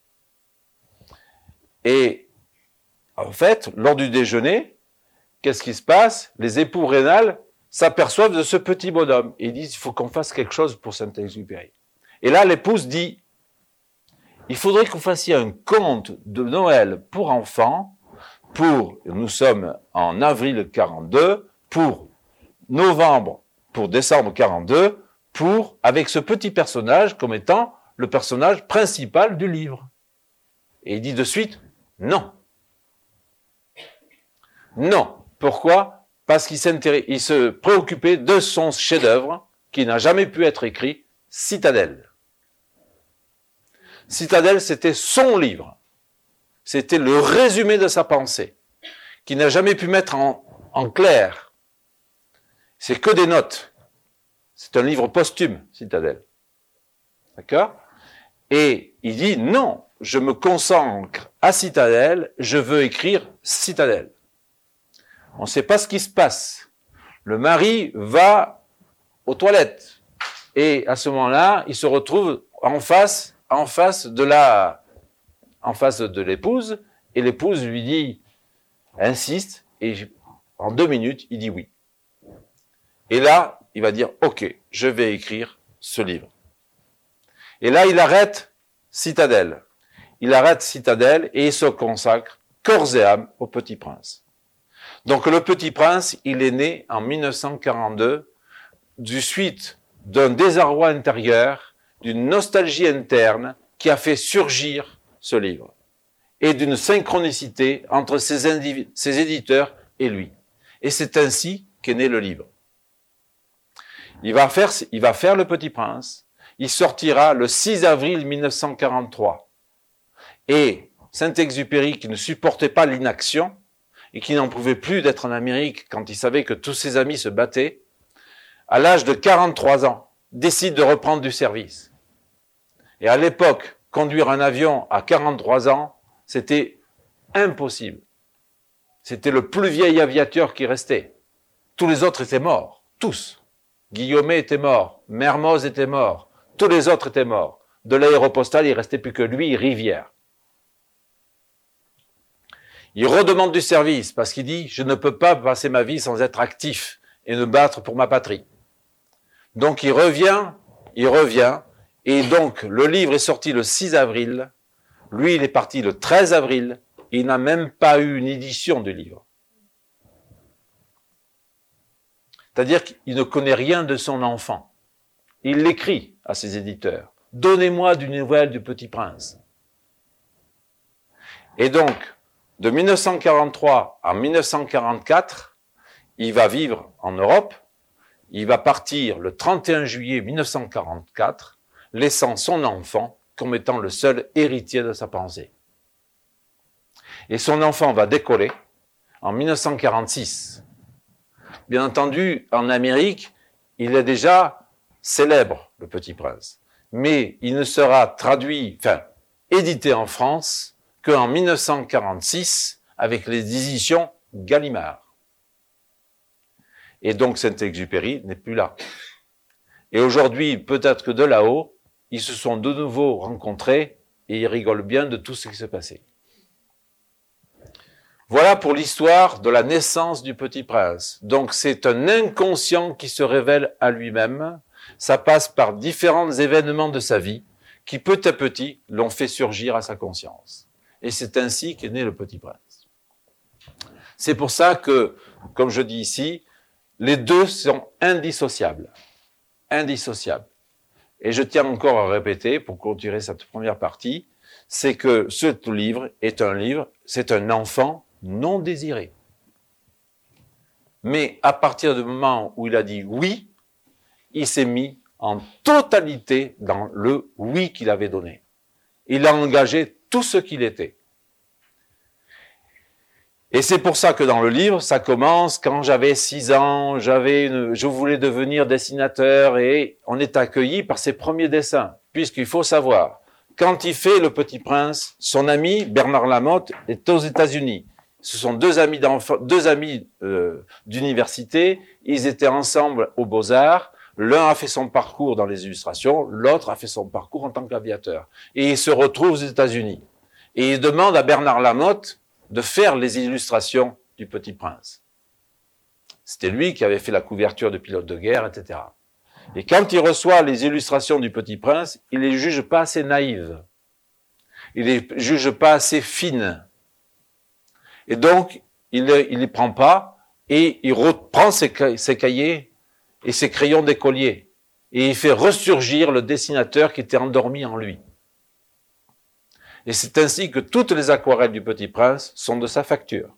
[SPEAKER 2] Et en fait, lors du déjeuner, qu'est-ce qui se passe? Les époux Raynal s'aperçoivent de ce petit bonhomme et ils disent il faut qu'on fasse quelque chose pour Saint-Exupéry. Et là, l'épouse dit il faudrait que vous fassiez un conte de Noël pour enfants, pour, nous sommes en avril quarante-deux, pour novembre, pour décembre quarante-deux, pour, avec ce petit personnage comme étant le personnage principal du livre. Et il dit de suite non. Non. Pourquoi? Parce qu'il il se préoccupait de son chef-d'œuvre qui n'a jamais pu être écrit, Citadelle. Citadelle, c'était son livre. C'était le résumé de sa pensée, qu'il n'a jamais pu mettre en, en clair. C'est que des notes. C'est un livre posthume, Citadelle. D'accord? Et il dit, non, je me consacre à Citadelle, je veux écrire Citadelle. On ne sait pas ce qui se passe. Le mari va aux toilettes. Et à ce moment-là, il se retrouve en face, en face de la, en face de l'épouse. Et l'épouse lui dit, insiste. Et en deux minutes, il dit oui. Et là, il va dire, OK, je vais écrire ce livre. Et là, il arrête Citadelle. Il arrête Citadelle et il se consacre corps et âme au Petit Prince. Donc le Petit Prince, il est né en mille neuf cent quarante-deux du suite d'un désarroi intérieur, d'une nostalgie interne qui a fait surgir ce livre et d'une synchronicité entre ses, indiv- ses éditeurs et lui. Et c'est ainsi qu'est né le livre. Il va faire, il va faire le Petit Prince. Il sortira le six avril mille neuf cent quarante-trois. Et Saint-Exupéry, qui ne supportait pas l'inaction, et qui n'en pouvait plus d'être en Amérique quand il savait que tous ses amis se battaient, à l'âge de quarante-trois ans, décide de reprendre du service. Et à l'époque conduire un avion à quarante-trois ans, c'était impossible. C'était le plus vieil aviateur qui restait. Tous les autres étaient morts, tous. Guillaumet était mort, Mermoz était mort, tous les autres étaient morts. De l'aéropostale, il ne restait plus que lui, Rivière. Il redemande du service parce qu'il dit « Je ne peux pas passer ma vie sans être actif et me battre pour ma patrie. » Donc il revient, il revient, et donc le livre est sorti le six avril, lui il est parti le treize avril, et il n'a même pas eu une édition du livre. C'est-à-dire qu'il ne connaît rien de son enfant. Il l'écrit à ses éditeurs. « Donnez-moi des nouvelles du Petit Prince. » Et donc, de mille neuf cent quarante-trois à mille neuf cent quarante-quatre, il va vivre en Europe. Il va partir le trente et un juillet mille neuf cent quarante-quatre, laissant son enfant comme étant le seul héritier de sa pensée. Et son enfant va décoller en mille neuf cent quarante-six. Bien entendu, en Amérique, il est déjà célèbre, le Petit Prince. Mais il ne sera traduit, enfin, édité en France qu'en mille neuf cent quarante-six avec les éditions Gallimard. Et donc Saint-Exupéry n'est plus là. Et aujourd'hui, peut-être que de là-haut, ils se sont de nouveau rencontrés et ils rigolent bien de tout ce qui s'est passé. Voilà pour l'histoire de la naissance du Petit Prince. Donc c'est un inconscient qui se révèle à lui-même. Ça passe par différents événements de sa vie qui petit à petit l'ont fait surgir à sa conscience. Et c'est ainsi qu'est né le Petit Prince. C'est pour ça que, comme je dis ici, les deux sont indissociables. Indissociables. Et je tiens encore à répéter, pour clôturer cette première partie, c'est que ce livre est un livre, c'est un enfant non désiré. Mais à partir du moment où il a dit oui, il s'est mis en totalité dans le oui qu'il avait donné. Il a engagé tout ce qu'il était. Et c'est pour ça que dans le livre, ça commence quand j'avais six ans, j'avais une, je voulais devenir dessinateur et on est accueilli par ses premiers dessins. Puisqu'il faut savoir, quand il fait Le Petit Prince, son ami Bernard Lamotte est aux États-Unis. Ce sont deux amis d'enfants, deux amis euh, d'université. Ils étaient ensemble aux Beaux-Arts. L'un a fait son parcours dans les illustrations, l'autre a fait son parcours en tant qu'aviateur. Et ils se retrouvent aux États-Unis. Et ils demandent à Bernard Lamotte de faire les illustrations du Petit Prince. C'était lui qui avait fait la couverture de Pilote de guerre, et cetera. Et quand il reçoit les illustrations du Petit Prince, il les juge pas assez naïves. Il les juge pas assez fines. Et donc, il ne les prend pas et il reprend ses, ses cahiers et ses crayons d'écolier. Et il fait ressurgir le dessinateur qui était endormi en lui. Et c'est ainsi que toutes les aquarelles du Petit Prince sont de sa facture.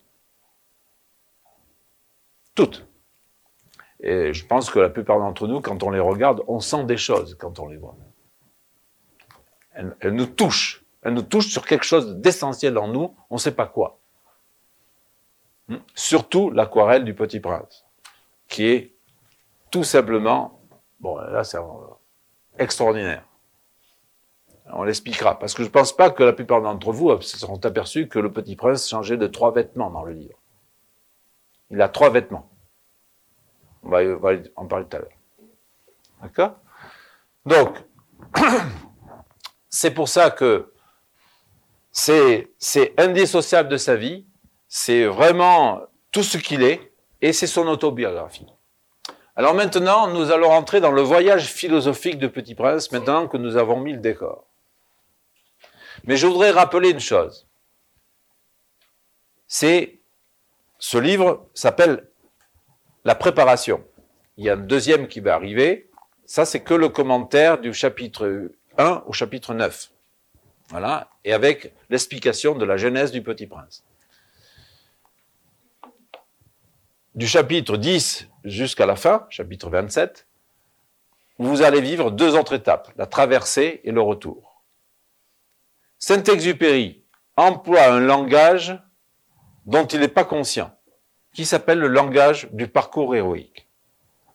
[SPEAKER 2] Toutes. Et je pense que la plupart d'entre nous, quand on les regarde, on sent des choses quand on les voit. Elles, elles nous touchent. Elles nous touchent sur quelque chose d'essentiel en nous, on ne sait pas quoi. Hum? Surtout l'aquarelle du Petit Prince, qui est tout simplement, bon là c'est extraordinaire. On l'expliquera, parce que je ne pense pas que la plupart d'entre vous se seront aperçus que le Petit Prince changeait de trois vêtements dans le livre. Il a trois vêtements. On va, on va en parler tout à l'heure. D'accord ? Donc, c'est pour ça que c'est, c'est indissociable de sa vie, c'est vraiment tout ce qu'il est, et c'est son autobiographie. Alors maintenant, nous allons rentrer dans le voyage philosophique de Petit Prince, maintenant que nous avons mis le décor. Mais je voudrais rappeler une chose. C'est, ce livre s'appelle La préparation. Il y a un deuxième qui va arriver. Ça, c'est que le commentaire du chapitre un au chapitre neuf. Voilà. Et avec l'explication de la genèse du Petit Prince. Du chapitre dix jusqu'à la fin, chapitre vingt-sept, vous allez vivre deux autres étapes, la traversée et le retour. Saint-Exupéry emploie un langage dont il n'est pas conscient, qui s'appelle le langage du parcours héroïque.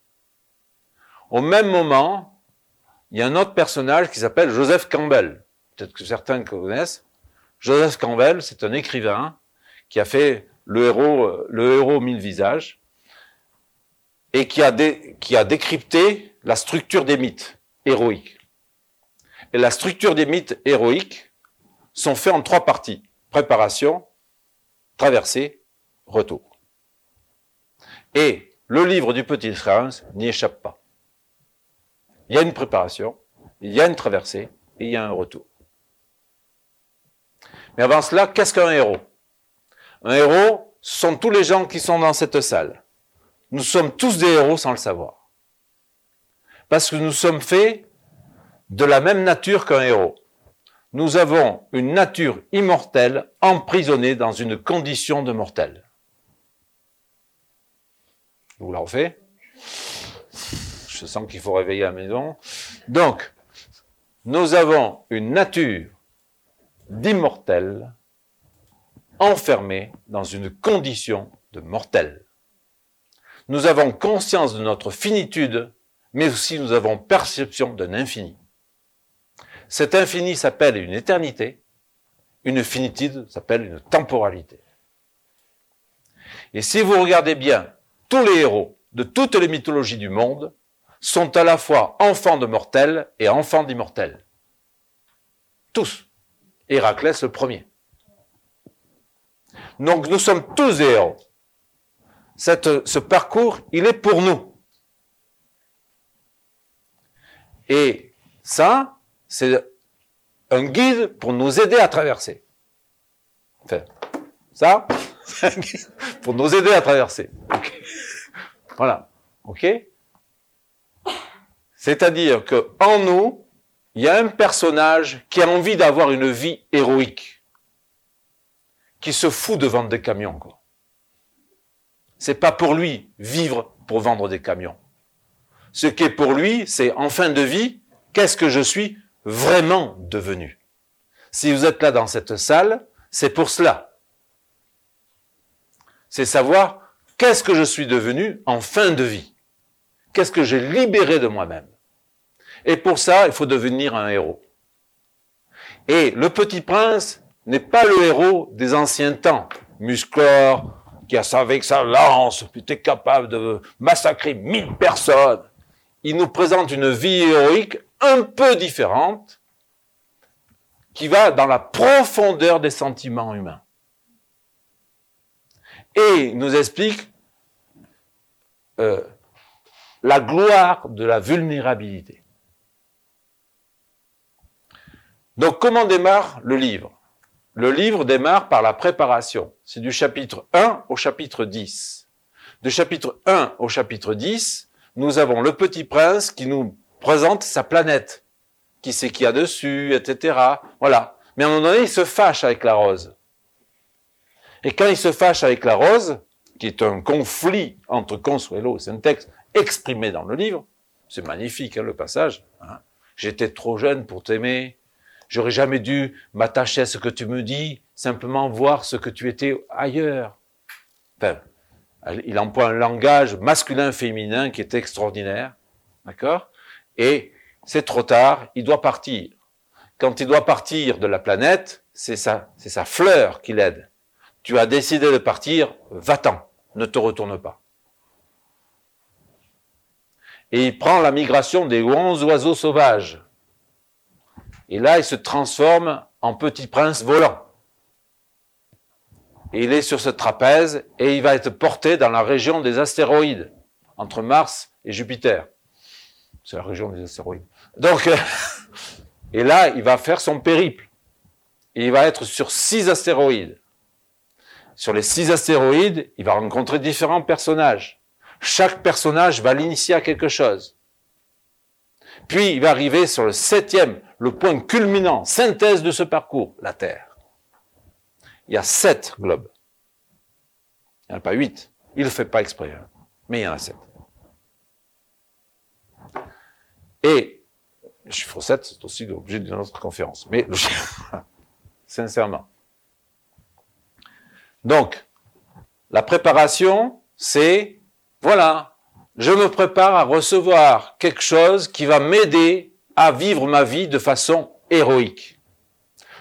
[SPEAKER 2] Au même moment, il y a un autre personnage qui s'appelle Joseph Campbell, peut-être que certains connaissent. Joseph Campbell, c'est un écrivain qui a fait le héros, le héros mille visages et qui a, dé, qui a décrypté la structure des mythes héroïques. Et la structure des mythes héroïques sont faits en trois parties. Préparation, traversée, retour. Et le livre du Petit Prince n'y échappe pas. Il y a une préparation, il y a une traversée et il y a un retour. Mais avant cela, qu'est-ce qu'un héros? Un héros, ce sont tous les gens qui sont dans cette salle. Nous sommes tous des héros sans le savoir. Parce que nous sommes faits de la même nature qu'un héros. Nous avons une nature immortelle emprisonnée dans une condition de mortel. Je vous la refais. Je sens qu'il faut réveiller la maison. Donc, nous avons une nature d'immortel enfermée dans une condition de mortel. Nous avons conscience de notre finitude, mais aussi nous avons perception d'un infini. Cet infini s'appelle une éternité, une finitude s'appelle une temporalité. Et si vous regardez bien, tous les héros de toutes les mythologies du monde sont à la fois enfants de mortels et enfants d'immortels. Tous. Héraclès le premier. Donc nous sommes tous des héros. Cette, ce parcours, il est pour nous. Et ça, c'est un guide pour nous aider à traverser. Enfin, ça, c'est un guide pour nous aider à traverser. Okay. Voilà. OK? C'est-à-dire que en nous, il y a un personnage qui a envie d'avoir une vie héroïque, qui se fout de vendre des camions, quoi. C'est pas pour lui vivre pour vendre des camions. Ce qui est pour lui, c'est en fin de vie, qu'est-ce que je suis vraiment devenu? Si vous êtes là dans cette salle, c'est pour cela. C'est savoir qu'est-ce que je suis devenu en fin de vie. Qu'est-ce que j'ai libéré de moi-même. Et pour ça, il faut devenir un héros. Et le Petit Prince n'est pas le héros des anciens temps. Musclor, qui a avec sa lance, qui était capable de massacrer mille personnes. Il nous présente une vie héroïque un peu différente, qui va dans la profondeur des sentiments humains. Et il nous explique euh, la gloire de la vulnérabilité. Donc, comment démarre le livre? Le livre démarre par la préparation. C'est du chapitre un au chapitre dix. Du chapitre un au chapitre dix, nous avons le Petit Prince qui nous présente sa planète. Qui c'est qu'il y a dessus, et cetera. Voilà. Mais à un moment donné, il se fâche avec la rose. Et quand il se fâche avec la rose, qui est un conflit entre Consuelo, c'est un texte exprimé dans le livre, c'est magnifique, hein, le passage. Hein. J'étais trop jeune pour t'aimer. J'aurais jamais dû m'attacher à ce que tu me dis, simplement voir ce que tu étais ailleurs. Enfin, il emploie un langage masculin-féminin qui est extraordinaire, d'accord? Et c'est trop tard, il doit partir. Quand il doit partir de la planète, c'est sa, c'est sa fleur qui l'aide. Tu as décidé de partir, va-t'en, ne te retourne pas. Et il prend la migration des onze oiseaux sauvages. Et là, il se transforme en petit prince volant. Et il est sur ce trapèze et il va être porté dans la région des astéroïdes, entre Mars et Jupiter. C'est la région des astéroïdes. Donc, et là, il va faire son périple. Et il va être sur six astéroïdes. Sur les six astéroïdes, il va rencontrer différents personnages. Chaque personnage va l'initier à quelque chose. Puis, il va arriver sur le septième, le point culminant, synthèse de ce parcours, la Terre. Il y a sept globes. Il n'y en a pas huit. Il ne le fait pas exprès, hein. Mais il y en a sept. Et, le chiffre sept, c'est aussi l'objet d'une autre conférence. Mais, le chiffre, sincèrement. Donc, la préparation, c'est, voilà, je me prépare à recevoir quelque chose qui va m'aider à vivre ma vie de façon héroïque.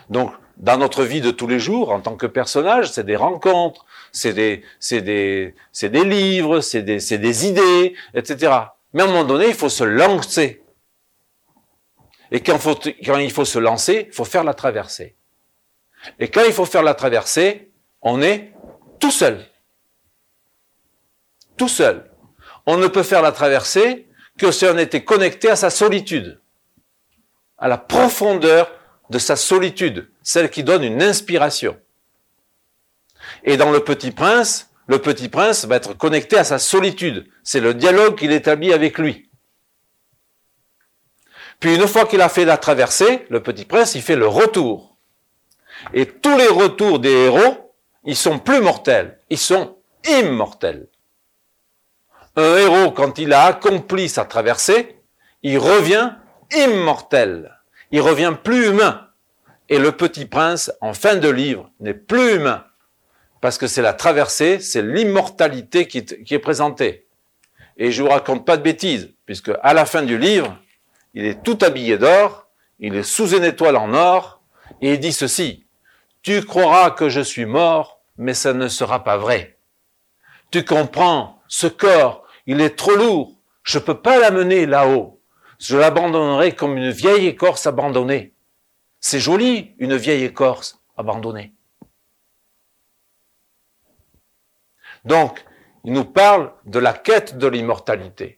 [SPEAKER 2] Donc, dans notre vie de tous les jours, en tant que personnage, c'est des rencontres, c'est des, c'est des, c'est des livres, c'est des, c'est des idées, et cetera. Mais à un moment donné, il faut se lancer. Et quand, faut, quand il faut se lancer, il faut faire la traversée. Et quand il faut faire la traversée, on est tout seul. Tout seul. On ne peut faire la traversée que si on était connecté à sa solitude, à la profondeur de sa solitude, celle qui donne une inspiration. Et dans Le Petit Prince, le Petit Prince va être connecté à sa solitude. C'est le dialogue qu'il établit avec lui. Puis une fois qu'il a fait la traversée, le Petit Prince, il fait le retour. Et tous les retours des héros, ils sont plus mortels, ils sont immortels. Un héros, quand il a accompli sa traversée, il revient immortel. Il revient plus humain. Et le Petit Prince, en fin de livre, n'est plus humain. Parce que c'est la traversée, c'est l'immortalité qui, qui est présentée. Et je vous raconte pas de bêtises, puisque à la fin du livre, il est tout habillé d'or, il est sous une étoile en or, et il dit ceci: tu croiras que je suis mort, mais ça ne sera pas vrai. Tu comprends, ce corps, il est trop lourd, je peux pas l'amener là-haut. Je l'abandonnerai comme une vieille écorce abandonnée. C'est joli, une vieille écorce abandonnée. Donc, il nous parle de la quête de l'immortalité.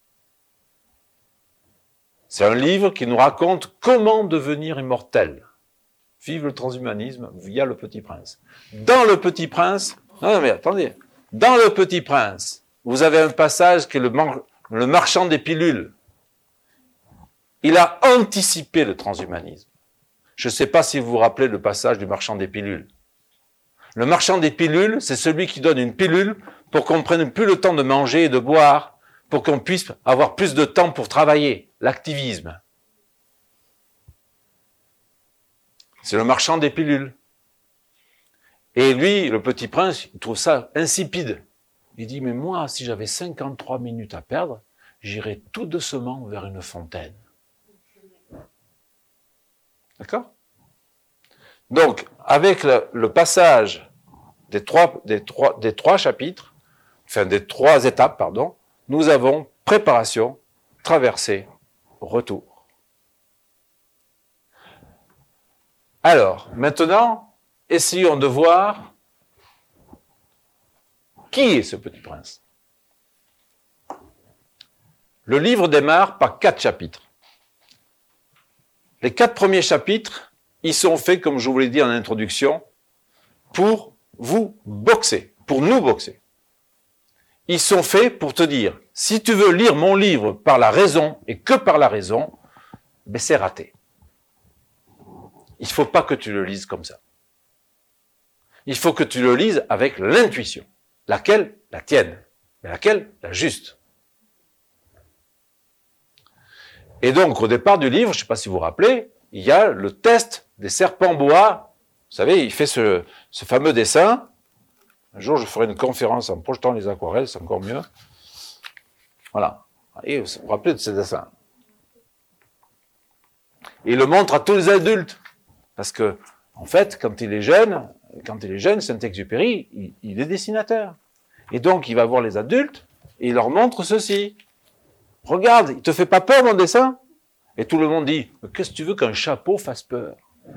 [SPEAKER 2] C'est un livre qui nous raconte comment devenir immortel. Vive le transhumanisme via Le Petit Prince. Dans Le Petit Prince, non, non mais attendez, dans Le Petit Prince, vous avez un passage qui est le, le marchand des pilules. Il a anticipé le transhumanisme. Je ne sais pas si vous vous rappelez le passage du marchand des pilules. Le marchand des pilules, c'est celui qui donne une pilule pour qu'on ne prenne plus le temps de manger et de boire, pour qu'on puisse avoir plus de temps pour travailler, l'activisme. C'est le marchand des pilules. Et lui, le Petit Prince, il trouve ça insipide. Il dit, mais moi, si j'avais cinquante-trois minutes à perdre, j'irais tout doucement vers une fontaine. D'accord ? Donc, avec le, le passage des trois, des, trois, des trois chapitres, enfin des trois étapes, pardon, nous avons préparation, traversée, retour. Alors, maintenant, essayons de voir qui est ce Petit Prince. Le livre démarre par quatre chapitres. Les quatre premiers chapitres, ils sont faits, comme je vous l'ai dit en introduction, pour vous boxer, pour nous boxer. Ils sont faits pour te dire, si tu veux lire mon livre par la raison et que par la raison, ben c'est raté. Il ne faut pas que tu le lises comme ça. Il faut que tu le lises avec l'intuition. Laquelle ? La tienne. Mais laquelle ? La juste. Et donc, au départ du livre, je ne sais pas si vous vous rappelez, il y a le test des serpents bois. Vous savez, il fait ce, ce fameux dessin. Un jour, je ferai une conférence en projetant les aquarelles, c'est encore mieux. Voilà. Et vous vous rappelez de ces dessins. Et il le montre à tous les adultes. Parce que, en fait, quand il est jeune, quand il est jeune, Saint-Exupéry, il, il est dessinateur. Et donc, il va voir les adultes et il leur montre ceci. Regarde, il te fait pas peur mon dessin? Et tout le monde dit, qu'est-ce que tu veux qu'un chapeau fasse peur?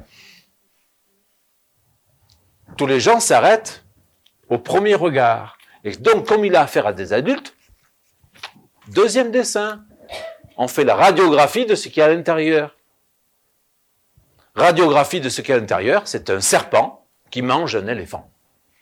[SPEAKER 2] Tous les gens s'arrêtent au premier regard. Et donc, comme il a affaire à des adultes, deuxième dessin, on fait la radiographie de ce qu'il y a à l'intérieur. Radiographie de ce qu'il y a à l'intérieur, c'est un serpent qui mange un éléphant.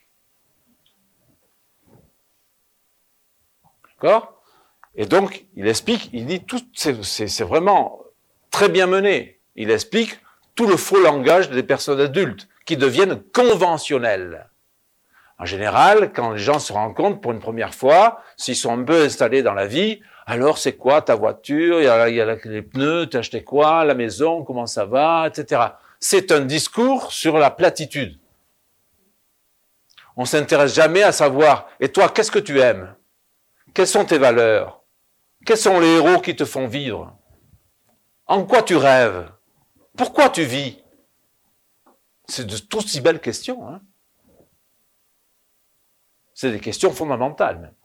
[SPEAKER 2] D'accord? Et donc, il explique, il dit, tout, c'est, c'est, c'est vraiment très bien mené. Il explique tout le faux langage des personnes adultes qui deviennent conventionnelles. En général, quand les gens se rencontrent pour une première fois, s'ils sont un peu installés dans la vie, alors c'est quoi ta voiture, il y a, il y a les pneus, t'as acheté quoi, la maison, comment ça va, et cetera. C'est un discours sur la platitude. On s'intéresse jamais à savoir, et toi, qu'est-ce que tu aimes? Quelles sont tes valeurs? Quels sont les héros qui te font vivre? En quoi tu rêves? Pourquoi tu vis? C'est de toutes si belles questions. Hein. C'est des questions fondamentales même.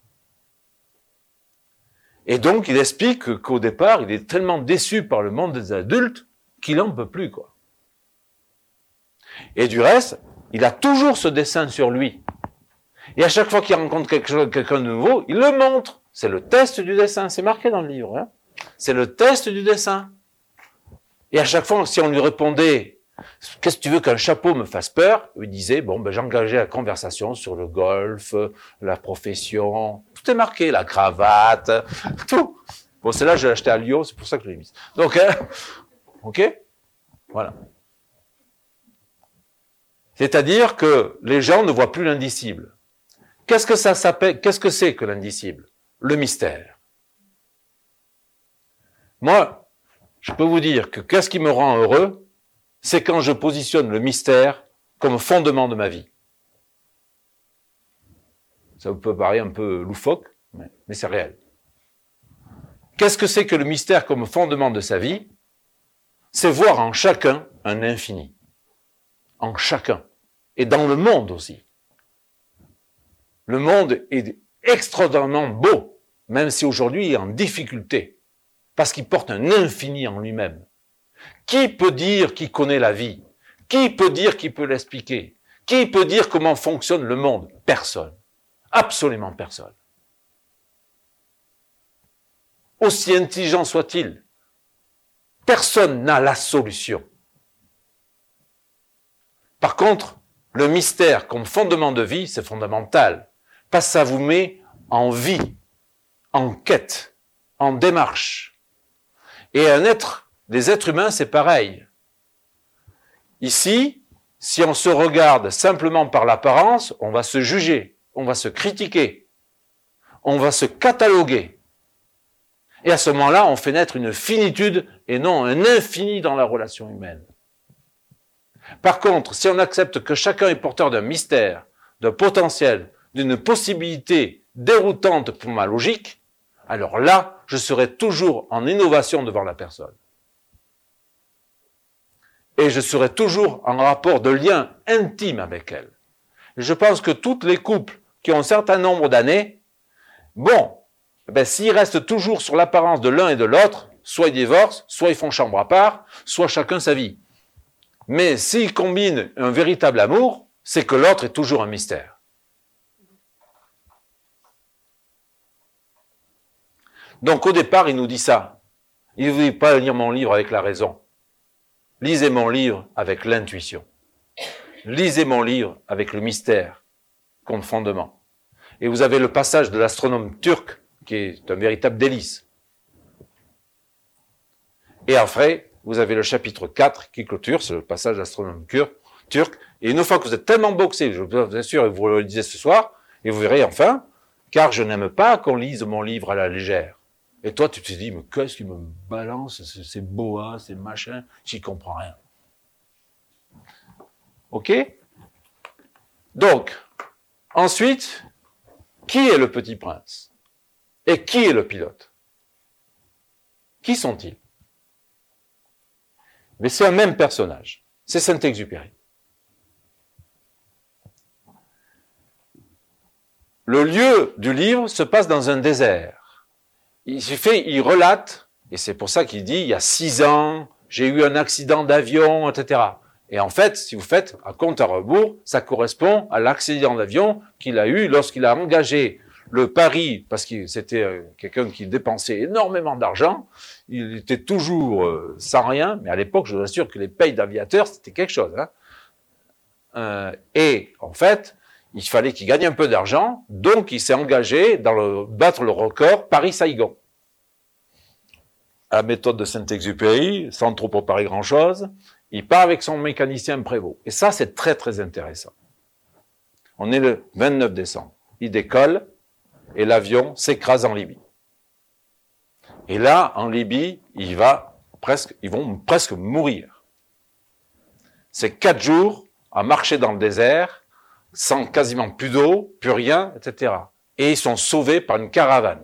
[SPEAKER 2] Et donc, il explique qu'au départ, il est tellement déçu par le monde des adultes qu'il n'en peut plus, quoi. Et du reste, il a toujours ce dessin sur lui. Et à chaque fois qu'il rencontre quelque chose, quelqu'un de nouveau, il le montre. C'est le test du dessin. C'est marqué dans le livre. Hein. C'est le test du dessin. Et à chaque fois, si on lui répondait « Qu'est-ce que tu veux qu'un chapeau me fasse peur ?» il disait « Bon, ben, j'engageais la conversation sur le golf, la profession. Tout est marqué, la cravate, tout. » Bon, celle-là, je l'ai acheté à Lyon, c'est pour ça que je l'ai mise. Donc, hein, ok. Voilà. C'est-à-dire que les gens ne voient plus l'indicible. Qu'est-ce que ça s'appelle, qu'est-ce que c'est que l'indicible? Le mystère. Moi, je peux vous dire que qu'est-ce qui me rend heureux, c'est quand je positionne le mystère comme fondement de ma vie. Ça vous peut paraître un peu loufoque, mais, mais c'est réel. Qu'est-ce que c'est que le mystère comme fondement de sa vie? C'est voir en chacun un infini. En chacun. Et dans le monde aussi. Le monde est extraordinairement beau, même si aujourd'hui il est en difficulté, parce qu'il porte un infini en lui-même. Qui peut dire qu'il connaît la vie? Qui peut dire qu'il peut l'expliquer? Qui peut dire comment fonctionne le monde? Personne. Absolument personne. Aussi intelligent soit-il, personne n'a la solution. Par contre, le mystère comme fondement de vie, c'est fondamental, parce que ça vous met en vie, en quête, en démarche. Et un être, les êtres humains, c'est pareil. Ici, si on se regarde simplement par l'apparence, on va se juger, on va se critiquer, on va se cataloguer. Et à ce moment-là, on fait naître une finitude et non un infini dans la relation humaine. Par contre, si on accepte que chacun est porteur d'un mystère, d'un potentiel, d'une possibilité déroutante pour ma logique, alors là, je serai toujours en innovation devant la personne. Et je serai toujours en rapport de lien intime avec elle. Je pense que tous les couples qui ont un certain nombre d'années, bon, ben, s'ils restent toujours sur l'apparence de l'un et de l'autre, soit ils divorcent, soit ils font chambre à part, soit chacun sa vie. Mais s'ils combinent un véritable amour, c'est que l'autre est toujours un mystère. Donc au départ, il nous dit ça. Il ne vous dit pas lire mon livre avec la raison. Lisez mon livre avec l'intuition. Lisez mon livre avec le mystère comme fondement. Et vous avez le passage de l'astronome turc, qui est un véritable délice. Et après, vous avez le chapitre quatre qui clôture, c'est le passage d'astronome turc. Et une fois que vous êtes tellement boxé, je vous assure, vous le lisez ce soir, et vous verrez enfin, car je n'aime pas qu'on lise mon livre à la légère. Et toi, tu te dis, mais qu'est-ce qui me balance, c'est boa, c'est machin, j'y comprends rien. Ok? Donc, ensuite, qui est le petit prince? Et qui est le pilote? Qui sont-ils? Mais c'est un même personnage. C'est Saint-Exupéry. Le lieu du livre se passe dans un désert. Il fait, il relate, et c'est pour ça qu'il dit, il y a six ans, j'ai eu un accident d'avion, et cetera. Et en fait, si vous faites un compte à rebours, ça correspond à l'accident d'avion qu'il a eu lorsqu'il a engagé le pari, parce que c'était quelqu'un qui dépensait énormément d'argent, il était toujours euh, sans rien, mais à l'époque, je vous assure que les payes d'aviateurs, c'était quelque chose. Hein. Euh, et en fait, il fallait qu'il gagne un peu d'argent, donc il s'est engagé dans le battre le record Paris-Saigon. À la méthode de Saint-Exupéry, sans trop préparer grand-chose, il part avec son mécanicien Prévost. Et ça, c'est très très intéressant. On est le vingt-neuf décembre. Il décolle, et l'avion s'écrase en Libye. Et là, en Libye, il va presque, ils vont presque mourir. C'est quatre jours à marcher dans le désert, sans quasiment plus d'eau, plus rien, et cetera. Et ils sont sauvés par une caravane.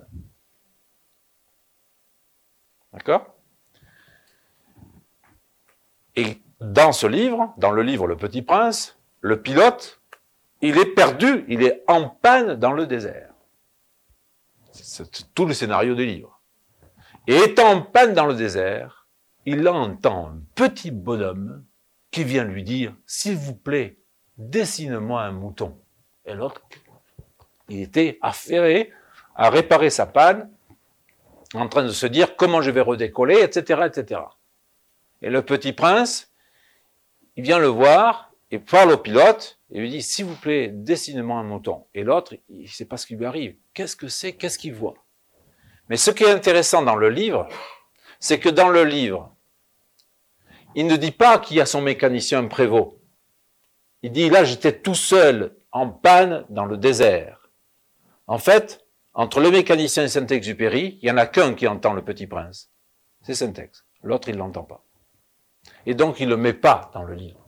[SPEAKER 2] D'accord? Et dans ce livre, dans le livre Le Petit Prince, le pilote, il est perdu, il est en panne dans le désert. C'est tout le scénario du livre. Et étant en panne dans le désert, il entend un petit bonhomme qui vient lui dire « S'il vous plaît, dessine-moi un mouton. » Et l'autre, il était affairé à réparer sa panne, en train de se dire comment je vais redécoller, et cetera, et cetera. Et le petit prince, il vient le voir, et parle au pilote, et lui dit, s'il vous plaît, dessine-moi un mouton. Et l'autre, il ne sait pas ce qui lui arrive. Qu'est-ce que c'est? Qu'est-ce qu'il voit? Mais ce qui est intéressant dans le livre, c'est que dans le livre, il ne dit pas qu'il y a son mécanicien prévôt. Il dit, là, j'étais tout seul, en panne, dans le désert. En fait, entre le mécanicien et Saint-Exupéry, il n'y en a qu'un qui entend le Petit Prince. C'est Saint-Ex. L'autre, il ne l'entend pas. Et donc, il ne le met pas dans le livre.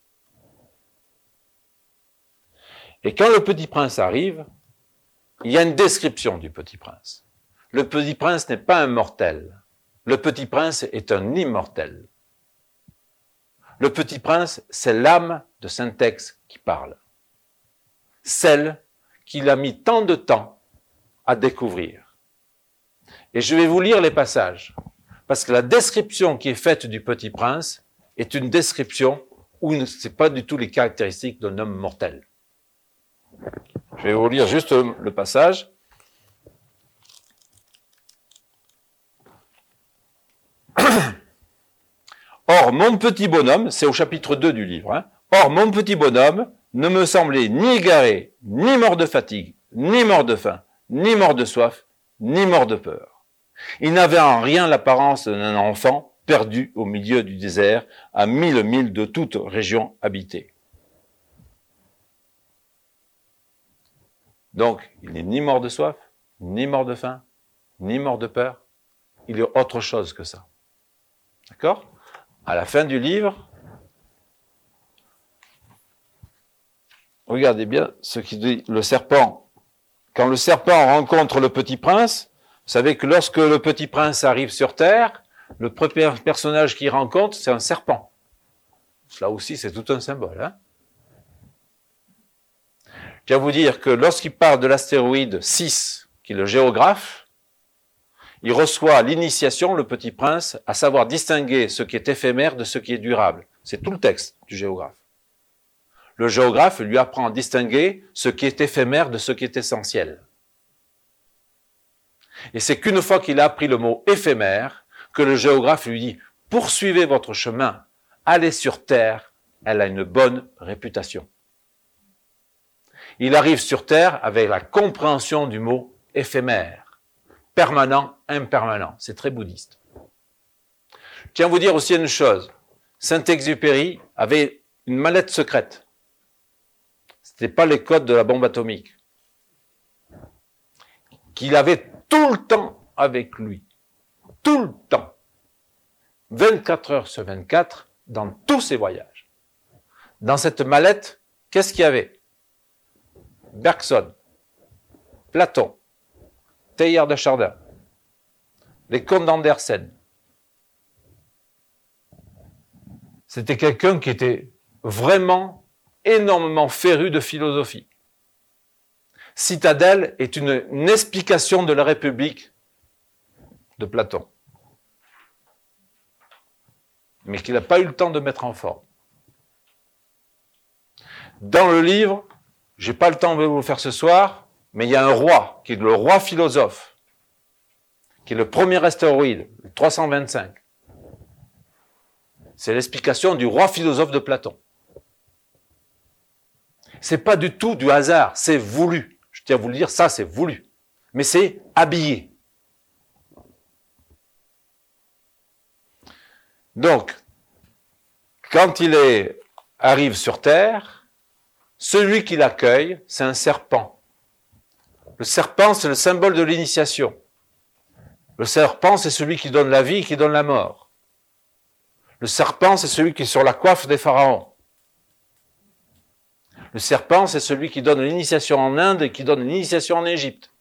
[SPEAKER 2] Et quand le Petit Prince arrive, il y a une description du Petit Prince. Le Petit Prince n'est pas un mortel. Le Petit Prince est un immortel. Le Petit Prince, c'est l'âme de Saint-Ex qui parle. Celle qu'il a mis tant de temps à découvrir. Et je vais vous lire les passages, parce que la description qui est faite du Petit Prince est une description où ce n'est pas du tout les caractéristiques d'un homme mortel. Je vais vous lire juste le passage. Or, mon petit bonhomme, c'est au chapitre deux du livre, hein, or, mon petit bonhomme ne me semblait ni égaré, ni mort de fatigue, ni mort de faim, ni mort de soif, ni mort de peur. Il n'avait en rien l'apparence d'un enfant perdu au milieu du désert, à mille milles de toute région habitée. Donc, il n'est ni mort de soif, ni mort de faim, ni mort de peur. Il est autre chose que ça. D'accord? À la fin du livre, regardez bien ce qu'il dit le serpent. Quand le serpent rencontre le Petit Prince, vous savez que lorsque le Petit Prince arrive sur Terre, le premier personnage qu'il rencontre, c'est un serpent. Là aussi, c'est tout un symbole. Hein? Je tiens à vous dire que lorsqu'il parle de l'astéroïde six, qui est le géographe, il reçoit l'initiation, le Petit Prince, à savoir distinguer ce qui est éphémère de ce qui est durable. C'est tout le texte du géographe. Le géographe lui apprend à distinguer ce qui est éphémère de ce qui est essentiel. Et c'est qu'une fois qu'il a appris le mot éphémère, que le géographe lui dit « Poursuivez votre chemin, allez sur Terre, elle a une bonne réputation ». Il arrive sur Terre avec la compréhension du mot éphémère, permanent, impermanent. C'est très bouddhiste. Je tiens à vous dire aussi une chose. Saint-Exupéry avait une mallette secrète. Ce n'était pas les codes de la bombe atomique. Qu'il avait tout le temps avec lui. Tout le temps. vingt-quatre heures sur vingt-quatre dans tous ses voyages. Dans cette mallette, qu'est-ce qu'il y avait? Bergson, Platon, Teilhard de Chardin, les contes d'Andersen. C'était quelqu'un qui était vraiment énormément féru de philosophie. Citadelle est une, une explication de la République de Platon, mais qu'il n'a pas eu le temps de mettre en forme. Dans le livre, j'ai pas le temps de vous le faire ce soir, mais il y a un roi, qui est le roi philosophe, qui est le premier astéroïde, le trois cent vingt-cinq. C'est l'explication du roi philosophe de Platon. C'est pas du tout du hasard, c'est voulu. Je tiens à vous le dire, ça c'est voulu. Mais c'est habillé. Donc, quand il est, arrive sur Terre, celui qui l'accueille, c'est un serpent. Le serpent, c'est le symbole de l'initiation. Le serpent, c'est celui qui donne la vie et qui donne la mort. Le serpent, c'est celui qui est sur la coiffe des pharaons. Le serpent, c'est celui qui donne l'initiation en Inde et qui donne l'initiation en Égypte.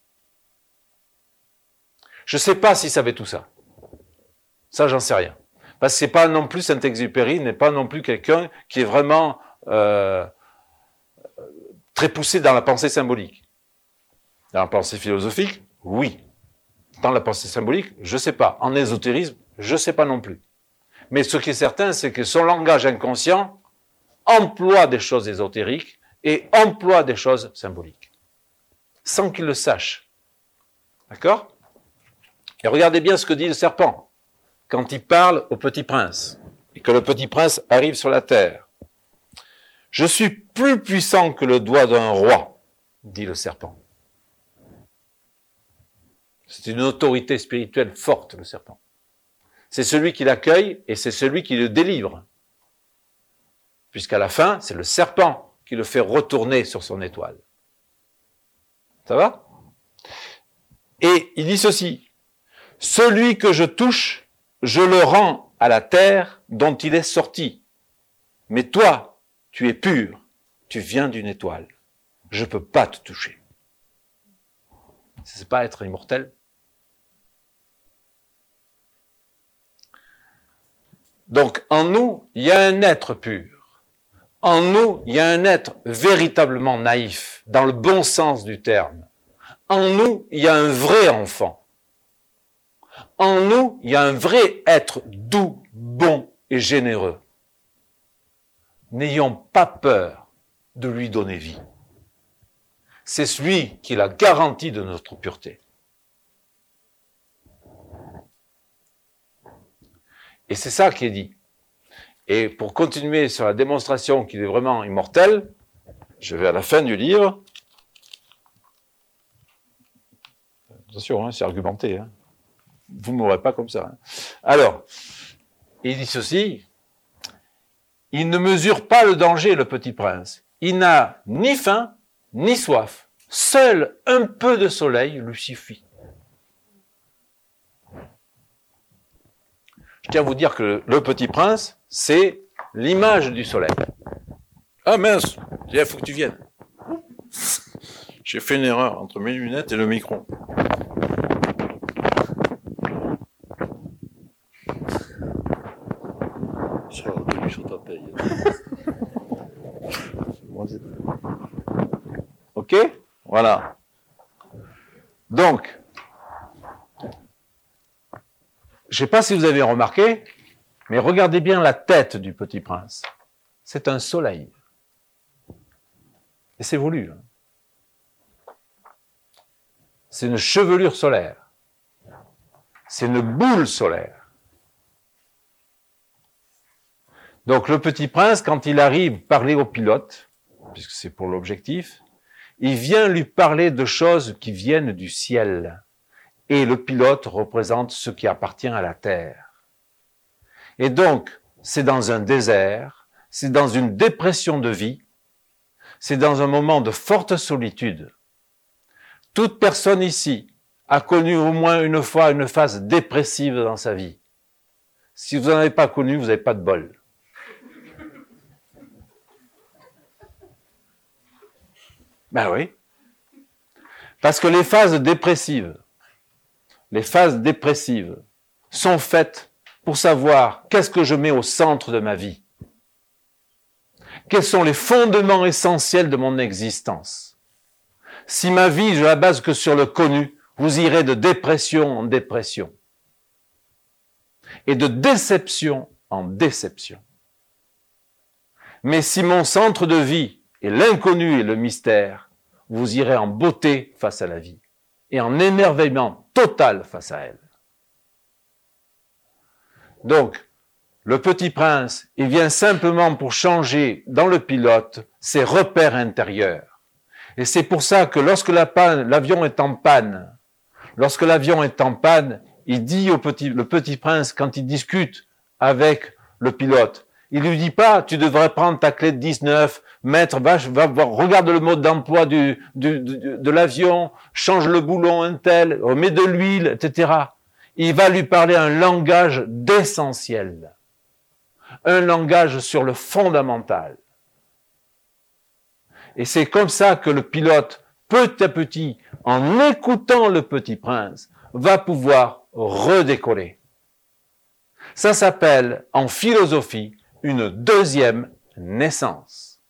[SPEAKER 2] Je ne sais pas s'il savait tout ça. Ça, j'en sais rien. Parce que c'est pas non plus Saint-Exupéry, n'est pas non plus quelqu'un qui est vraiment euh, très poussé dans la pensée symbolique. Dans la pensée philosophique, oui. Dans la pensée symbolique, je sais pas. En ésotérisme, je sais pas non plus. Mais ce qui est certain, c'est que son langage inconscient emploie des choses ésotériques et emploie des choses symboliques, sans qu'il le sache. D'accord? Et regardez bien ce que dit le serpent quand il parle au petit prince et que le petit prince arrive sur la terre. « Je suis plus puissant que le doigt d'un roi », dit le serpent. C'est une autorité spirituelle forte, le serpent. C'est celui qui l'accueille et c'est celui qui le délivre. Puisqu'à la fin, c'est le serpent qui le fait retourner sur son étoile. Ça va? Et il dit ceci, « Celui que je touche, je le rends à la terre dont il est sorti. Mais toi, tu es pur, tu viens d'une étoile. Je ne peux pas te toucher. » C'est pas être immortel? Donc, en nous, il y a un être pur. En nous, il y a un être véritablement naïf, dans le bon sens du terme. En nous, il y a un vrai enfant. En nous, il y a un vrai être doux, bon et généreux. N'ayons pas peur de lui donner vie. C'est lui qui est la garantie de notre pureté. Et c'est ça qui est dit. Et pour continuer sur la démonstration qu'il est vraiment immortel, je vais à la fin du livre. Attention, hein, c'est argumenté. Hein. Vous ne m'aurez pas comme ça. Hein. Alors, il dit ceci, « Il ne mesure pas le danger, le petit prince. Il n'a ni faim, ni soif. Seul un peu de soleil lui suffit. » Je tiens à vous dire que le petit prince, c'est l'image du soleil. Ah mince, il faut que tu viennes. J'ai fait une erreur entre mes lunettes et le micro. Ça, au début, sur ta paye. Ok? Voilà. Donc, je ne sais pas si vous avez remarqué, mais regardez bien la tête du petit prince. C'est un soleil. Et c'est voulu. C'est une chevelure solaire. C'est une boule solaire. Donc le petit prince, quand il arrive parler au pilote, puisque c'est pour l'objectif, il vient lui parler de choses qui viennent du ciel. Et le pilote représente ce qui appartient à la terre. Et donc, c'est dans un désert, c'est dans une dépression de vie, c'est dans un moment de forte solitude. Toute personne ici a connu au moins une fois une phase dépressive dans sa vie. Si vous n'en avez pas connu, vous n'avez pas de bol. Ben oui. Parce que les phases dépressives, les phases dépressives sont faites pour savoir qu'est-ce que je mets au centre de ma vie. Quels sont les fondements essentiels de mon existence. Si ma vie, je la base que sur le connu, vous irez de dépression en dépression. Et de déception en déception. Mais si mon centre de vie est l'inconnu et le mystère, vous irez en beauté face à la vie. Et en émerveillement total face à elle. Donc, le petit prince, il vient simplement pour changer dans le pilote ses repères intérieurs. Et c'est pour ça que lorsque la panne, l'avion est en panne, lorsque l'avion est en panne, il dit au petit, le petit prince, quand il discute avec le pilote, il lui dit pas, tu devrais prendre ta clé de dix-neuf, mettre, va, va voir, regarde le mode d'emploi du, du, du, de l'avion, change le boulon un tel, mets de l'huile, et cetera. Il va lui parler un langage d'essentiel. Un langage sur le fondamental. Et c'est comme ça que le pilote, petit à petit, en écoutant le petit prince, va pouvoir redécoller. Ça s'appelle, en philosophie, une deuxième naissance.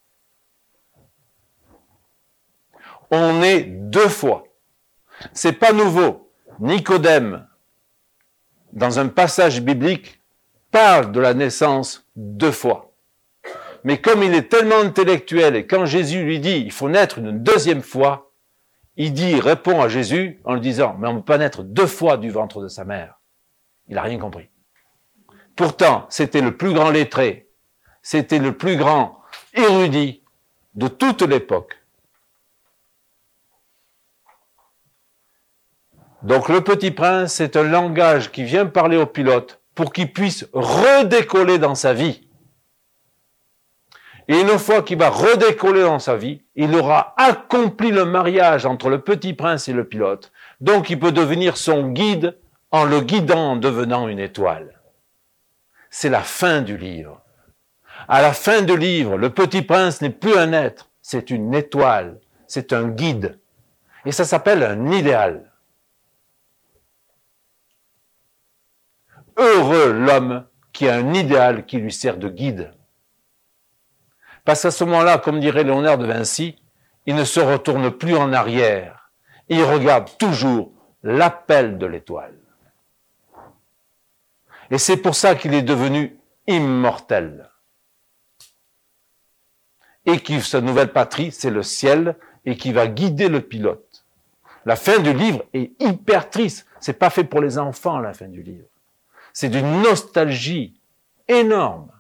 [SPEAKER 2] On est deux fois. C'est pas nouveau. Nicodème, dans un passage biblique, parle de la naissance deux fois. Mais comme il est tellement intellectuel et quand Jésus lui dit il faut naître une deuxième fois, il dit, il répond à Jésus en lui disant mais on ne peut pas naître deux fois du ventre de sa mère. Il n'a rien compris. Pourtant, c'était le plus grand lettré, c'était le plus grand érudit de toute l'époque. Donc le Petit Prince, c'est un langage qui vient parler au pilote pour qu'il puisse redécoller dans sa vie. Et une fois qu'il va redécoller dans sa vie, il aura accompli le mariage entre le Petit Prince et le pilote. Donc il peut devenir son guide en le guidant en devenant une étoile. C'est la fin du livre. À la fin du livre, le Petit Prince n'est plus un être, c'est une étoile, c'est un guide. Et ça s'appelle un idéal. Heureux l'homme qui a un idéal qui lui sert de guide. Parce qu'à ce moment-là, comme dirait Léonard de Vinci, il ne se retourne plus en arrière. Il regarde toujours l'appel de l'étoile. Et c'est pour ça qu'il est devenu immortel. Et que sa nouvelle patrie, c'est le ciel, et qui va guider le pilote. La fin du livre est hyper triste. C'est pas fait pour les enfants, la fin du livre. C'est d'une nostalgie énorme.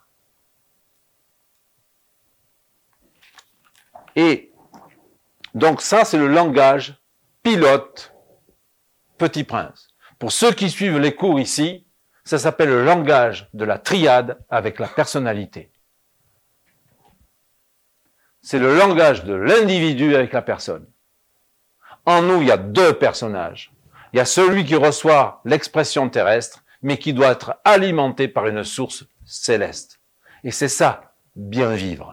[SPEAKER 2] Et donc ça, c'est le langage pilote Petit Prince. Pour ceux qui suivent les cours ici, ça s'appelle le langage de la triade avec la personnalité. C'est le langage de l'individu avec la personne. En nous, il y a deux personnages. Il y a celui qui reçoit l'expression terrestre, mais qui doit être alimenté par une source céleste. Et c'est ça, bien vivre.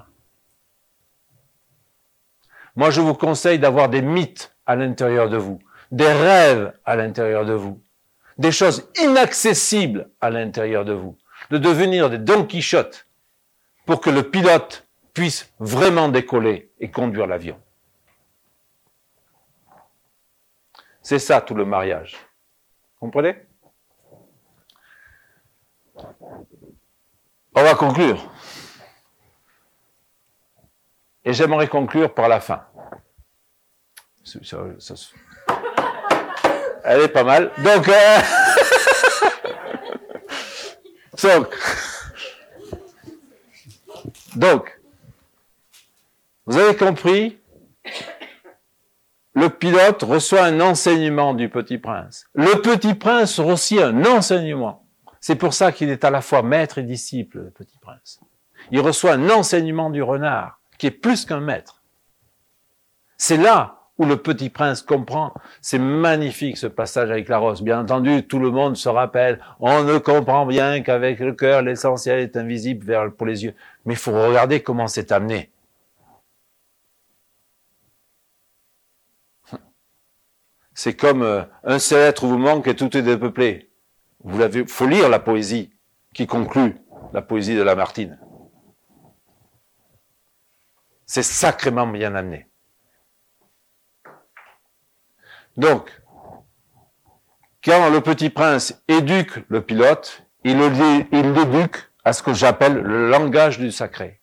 [SPEAKER 2] Moi, je vous conseille d'avoir des mythes à l'intérieur de vous, des rêves à l'intérieur de vous, des choses inaccessibles à l'intérieur de vous, de devenir des Don Quichotte pour que le pilote puisse vraiment décoller et conduire l'avion. C'est ça tout le mariage. Comprenez ? On va conclure. Et j'aimerais conclure par la fin. Ça, ça, ça, elle est pas mal. Donc, euh... donc, donc, vous avez compris, le pilote reçoit un enseignement du Petit Prince. Le Petit Prince reçoit un enseignement. C'est pour ça qu'il est à la fois maître et disciple, le Petit Prince. Il reçoit un enseignement du renard, qui est plus qu'un maître. C'est là où le Petit Prince comprend. C'est magnifique ce passage avec la rose. Bien entendu, tout le monde se rappelle, on ne comprend bien qu'avec le cœur, l'essentiel est invisible vers, pour les yeux. Mais il faut regarder comment c'est amené. C'est comme euh, un seul être vous manque et tout est dépeuplé. Vous l'avez, faut lire la poésie qui conclut la poésie de Lamartine. C'est sacrément bien amené. Donc, quand le Petit Prince éduque le pilote, il l'éduque à ce que j'appelle le langage du sacré.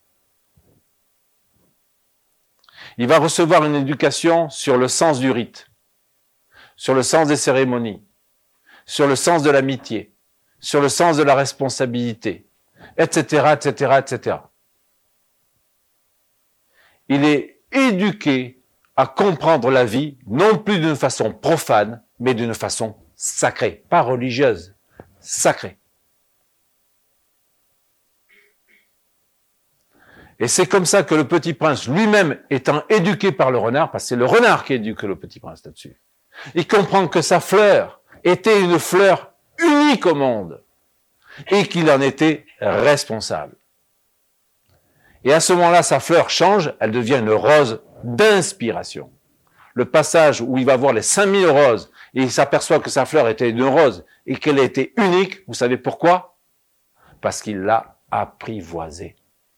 [SPEAKER 2] Il va recevoir une éducation sur le sens du rite, sur le sens des cérémonies, sur le sens de l'amitié, sur le sens de la responsabilité, et cetera, et cetera, et cetera. Il est éduqué à comprendre la vie, non plus d'une façon profane, mais d'une façon sacrée, pas religieuse, sacrée. Et c'est comme ça que le Petit Prince, lui-même étant éduqué par le renard, parce que c'est le renard qui éduque le Petit Prince là-dessus, il comprend que sa fleur était une fleur unique au monde et qu'il en était responsable. Et à ce moment-là, sa fleur change, elle devient une rose d'inspiration. Le passage où il va voir les cinq mille roses et il s'aperçoit que sa fleur était une rose et qu'elle était unique, vous savez pourquoi ? parce qu'il l'a apprivoisé.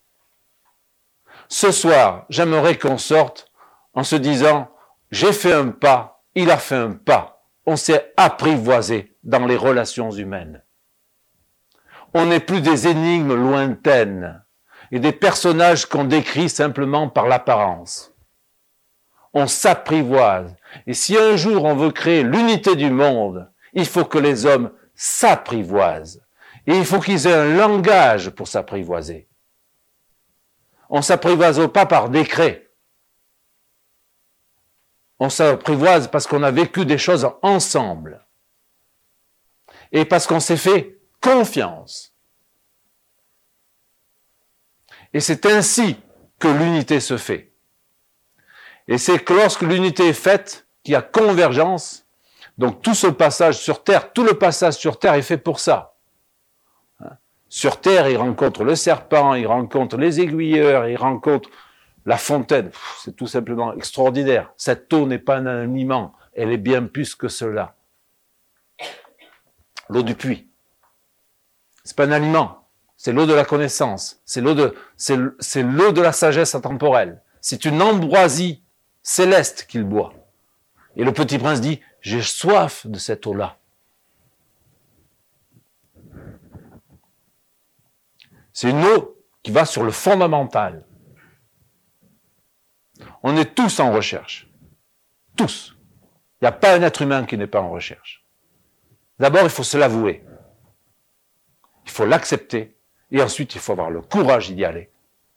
[SPEAKER 2] Ce soir, j'aimerais qu'on sorte en se disant « J'ai fait un pas, il a fait un pas. » On s'est apprivoisé dans les relations humaines. On n'est plus des énigmes lointaines et des personnages qu'on décrit simplement par l'apparence. On s'apprivoise. Et si un jour on veut créer l'unité du monde, il faut que les hommes s'apprivoisent. Et il faut qu'ils aient un langage pour s'apprivoiser. On ne s'apprivoise pas par décret. On s'apprivoise parce qu'on a vécu des choses ensemble. Et parce qu'on s'est fait confiance. Et c'est ainsi que l'unité se fait. Et c'est que lorsque l'unité est faite, qu'il y a convergence, donc tout ce passage sur Terre, tout le passage sur Terre est fait pour ça. Sur Terre, il rencontre le serpent, il rencontre les aiguilleurs, il rencontre la fontaine. C'est tout simplement extraordinaire. Cette eau n'est pas un aliment, elle est bien plus que cela. L'eau du puits. C'est pas un aliment, c'est l'eau de la connaissance, c'est l'eau de, c'est, c'est l'eau de la sagesse intemporelle. C'est une ambroisie céleste qu'il boit. Et le petit prince dit, j'ai soif de cette eau-là. C'est une eau qui va sur le fondamental. On est tous en recherche. Tous. Il n'y a pas un être humain qui n'est pas en recherche. D'abord, il faut se l'avouer. Il faut l'accepter. Et ensuite, il faut avoir le courage d'y aller.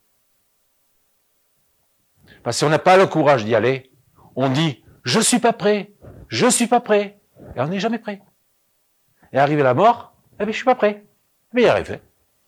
[SPEAKER 2] Parce que si on n'a pas le courage d'y aller, on dit « je suis pas prêt, je suis pas prêt ». Et on n'est jamais prêt. Et arrivé la mort, « eh bien, je suis pas prêt ». Mais il y arrive.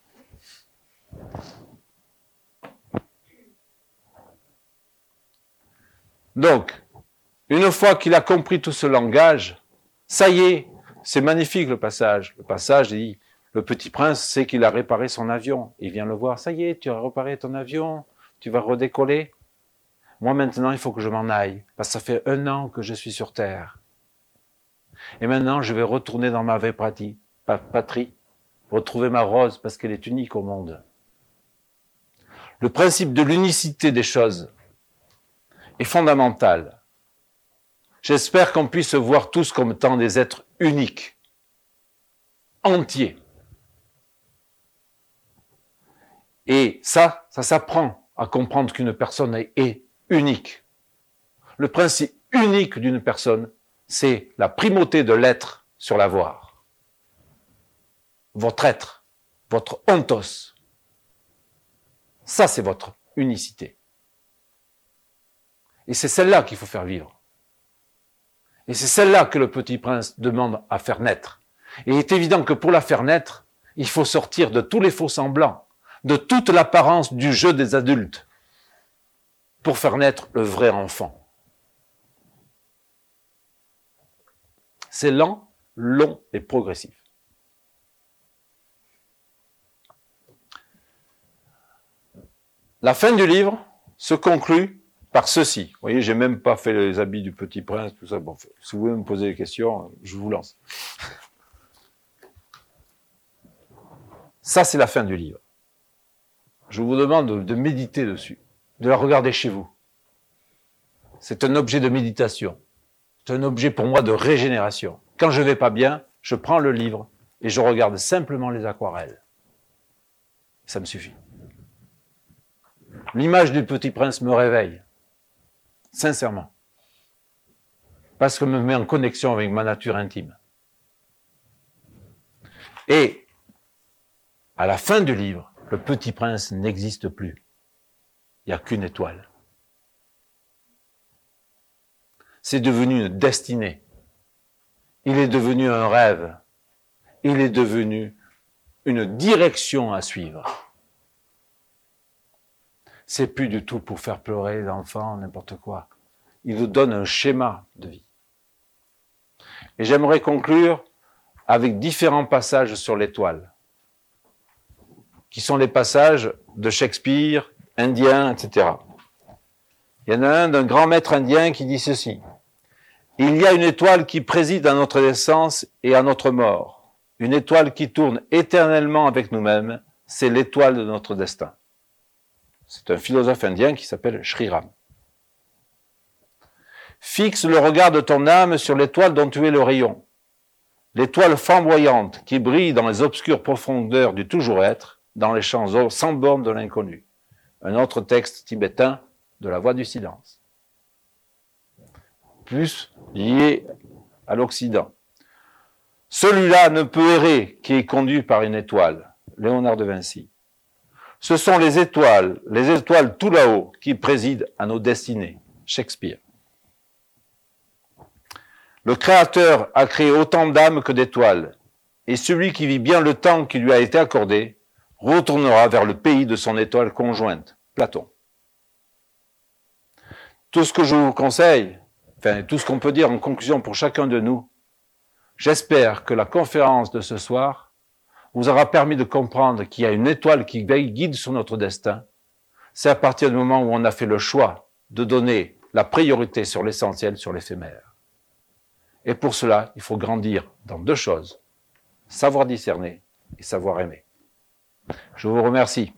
[SPEAKER 2] Donc, une fois qu'il a compris tout ce langage, ça y est, c'est magnifique le passage. Le passage, il dit, le petit prince sait qu'il a réparé son avion. Il vient le voir, ça y est, tu as réparé ton avion, tu vas redécoller. Moi maintenant, il faut que je m'en aille, parce que ça fait un an que je suis sur Terre. Et maintenant, je vais retourner dans ma vraie patrie, retrouver ma rose, parce qu'elle est unique au monde. Le principe de l'unicité des choses est fondamental. J'espère qu'on puisse se voir tous comme étant des êtres uniques, entiers. Et ça, ça s'apprend à comprendre qu'une personne est, est unique. Le principe unique d'une personne, c'est la primauté de l'être sur l'avoir. Votre être, votre ontos. Ça, c'est votre unicité. Et c'est celle-là qu'il faut faire vivre. Et c'est celle-là que le petit prince demande à faire naître. Et il est évident que pour la faire naître, il faut sortir de tous les faux semblants, de toute l'apparence du jeu des adultes, pour faire naître le vrai enfant. C'est lent, long et progressif. La fin du livre se conclut par ceci. Vous voyez, j'ai même pas fait les habits du petit prince, tout ça. Bon, si vous voulez me poser des questions, je vous lance. Ça, c'est la fin du livre. Je vous demande de, de méditer dessus, de la regarder chez vous. C'est un objet de méditation. C'est un objet pour moi de régénération. Quand je vais pas bien, je prends le livre et je regarde simplement les aquarelles. Ça me suffit. L'image du petit prince me réveille. Sincèrement. Parce que me met en connexion avec ma nature intime. Et, à la fin du livre, le petit prince n'existe plus. Il n'y a qu'une étoile. C'est devenu une destinée. Il est devenu un rêve. Il est devenu une direction à suivre. C'est plus du tout pour faire pleurer les enfants, n'importe quoi. Il nous donne un schéma de vie. Et j'aimerais conclure avec différents passages sur l'étoile, qui sont les passages de Shakespeare, indiens, et cetera. Il y en a un d'un grand maître indien qui dit ceci. Il y a une étoile qui préside à notre naissance et à notre mort. une étoile qui tourne éternellement avec nous-mêmes, c'est l'étoile de notre destin. C'est un philosophe indien qui s'appelle Sri Ram. Fixe le regard de ton âme sur l'étoile dont tu es le rayon. L'étoile flamboyante qui brille dans les obscures profondeurs du toujours-être, dans les champs sans bornes de l'inconnu. Un autre texte tibétain de la voix du silence. Plus lié à l'Occident. Celui-là ne peut errer qui est conduit par une étoile. Léonard de Vinci. Ce sont les étoiles, les étoiles tout là-haut qui président à nos destinées. Shakespeare. Le Créateur a créé autant d'âmes que d'étoiles, et celui qui vit bien le temps qui lui a été accordé retournera vers le pays de son étoile conjointe, Platon. Tout ce que je vous conseille, enfin tout ce qu'on peut dire en conclusion pour chacun de nous, j'espère que la conférence de ce soir vous aura permis de comprendre qu'il y a une étoile qui guide sur notre destin. C'est à partir du moment où on a fait le choix de donner la priorité sur l'essentiel, sur l'éphémère. Et pour cela, il faut grandir dans deux choses, savoir discerner et savoir aimer. Je vous remercie.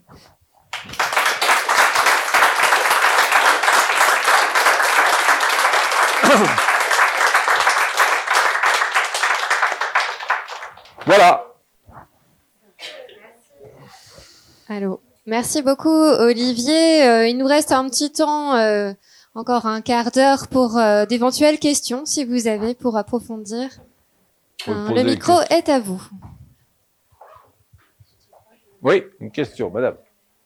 [SPEAKER 2] Voilà.
[SPEAKER 3] Allô. Merci beaucoup, Olivier. Euh, il nous reste un petit temps, euh, encore un quart d'heure pour euh, d'éventuelles questions, si vous avez, pour approfondir. Euh, le micro est à vous.
[SPEAKER 2] Oui, une question, madame.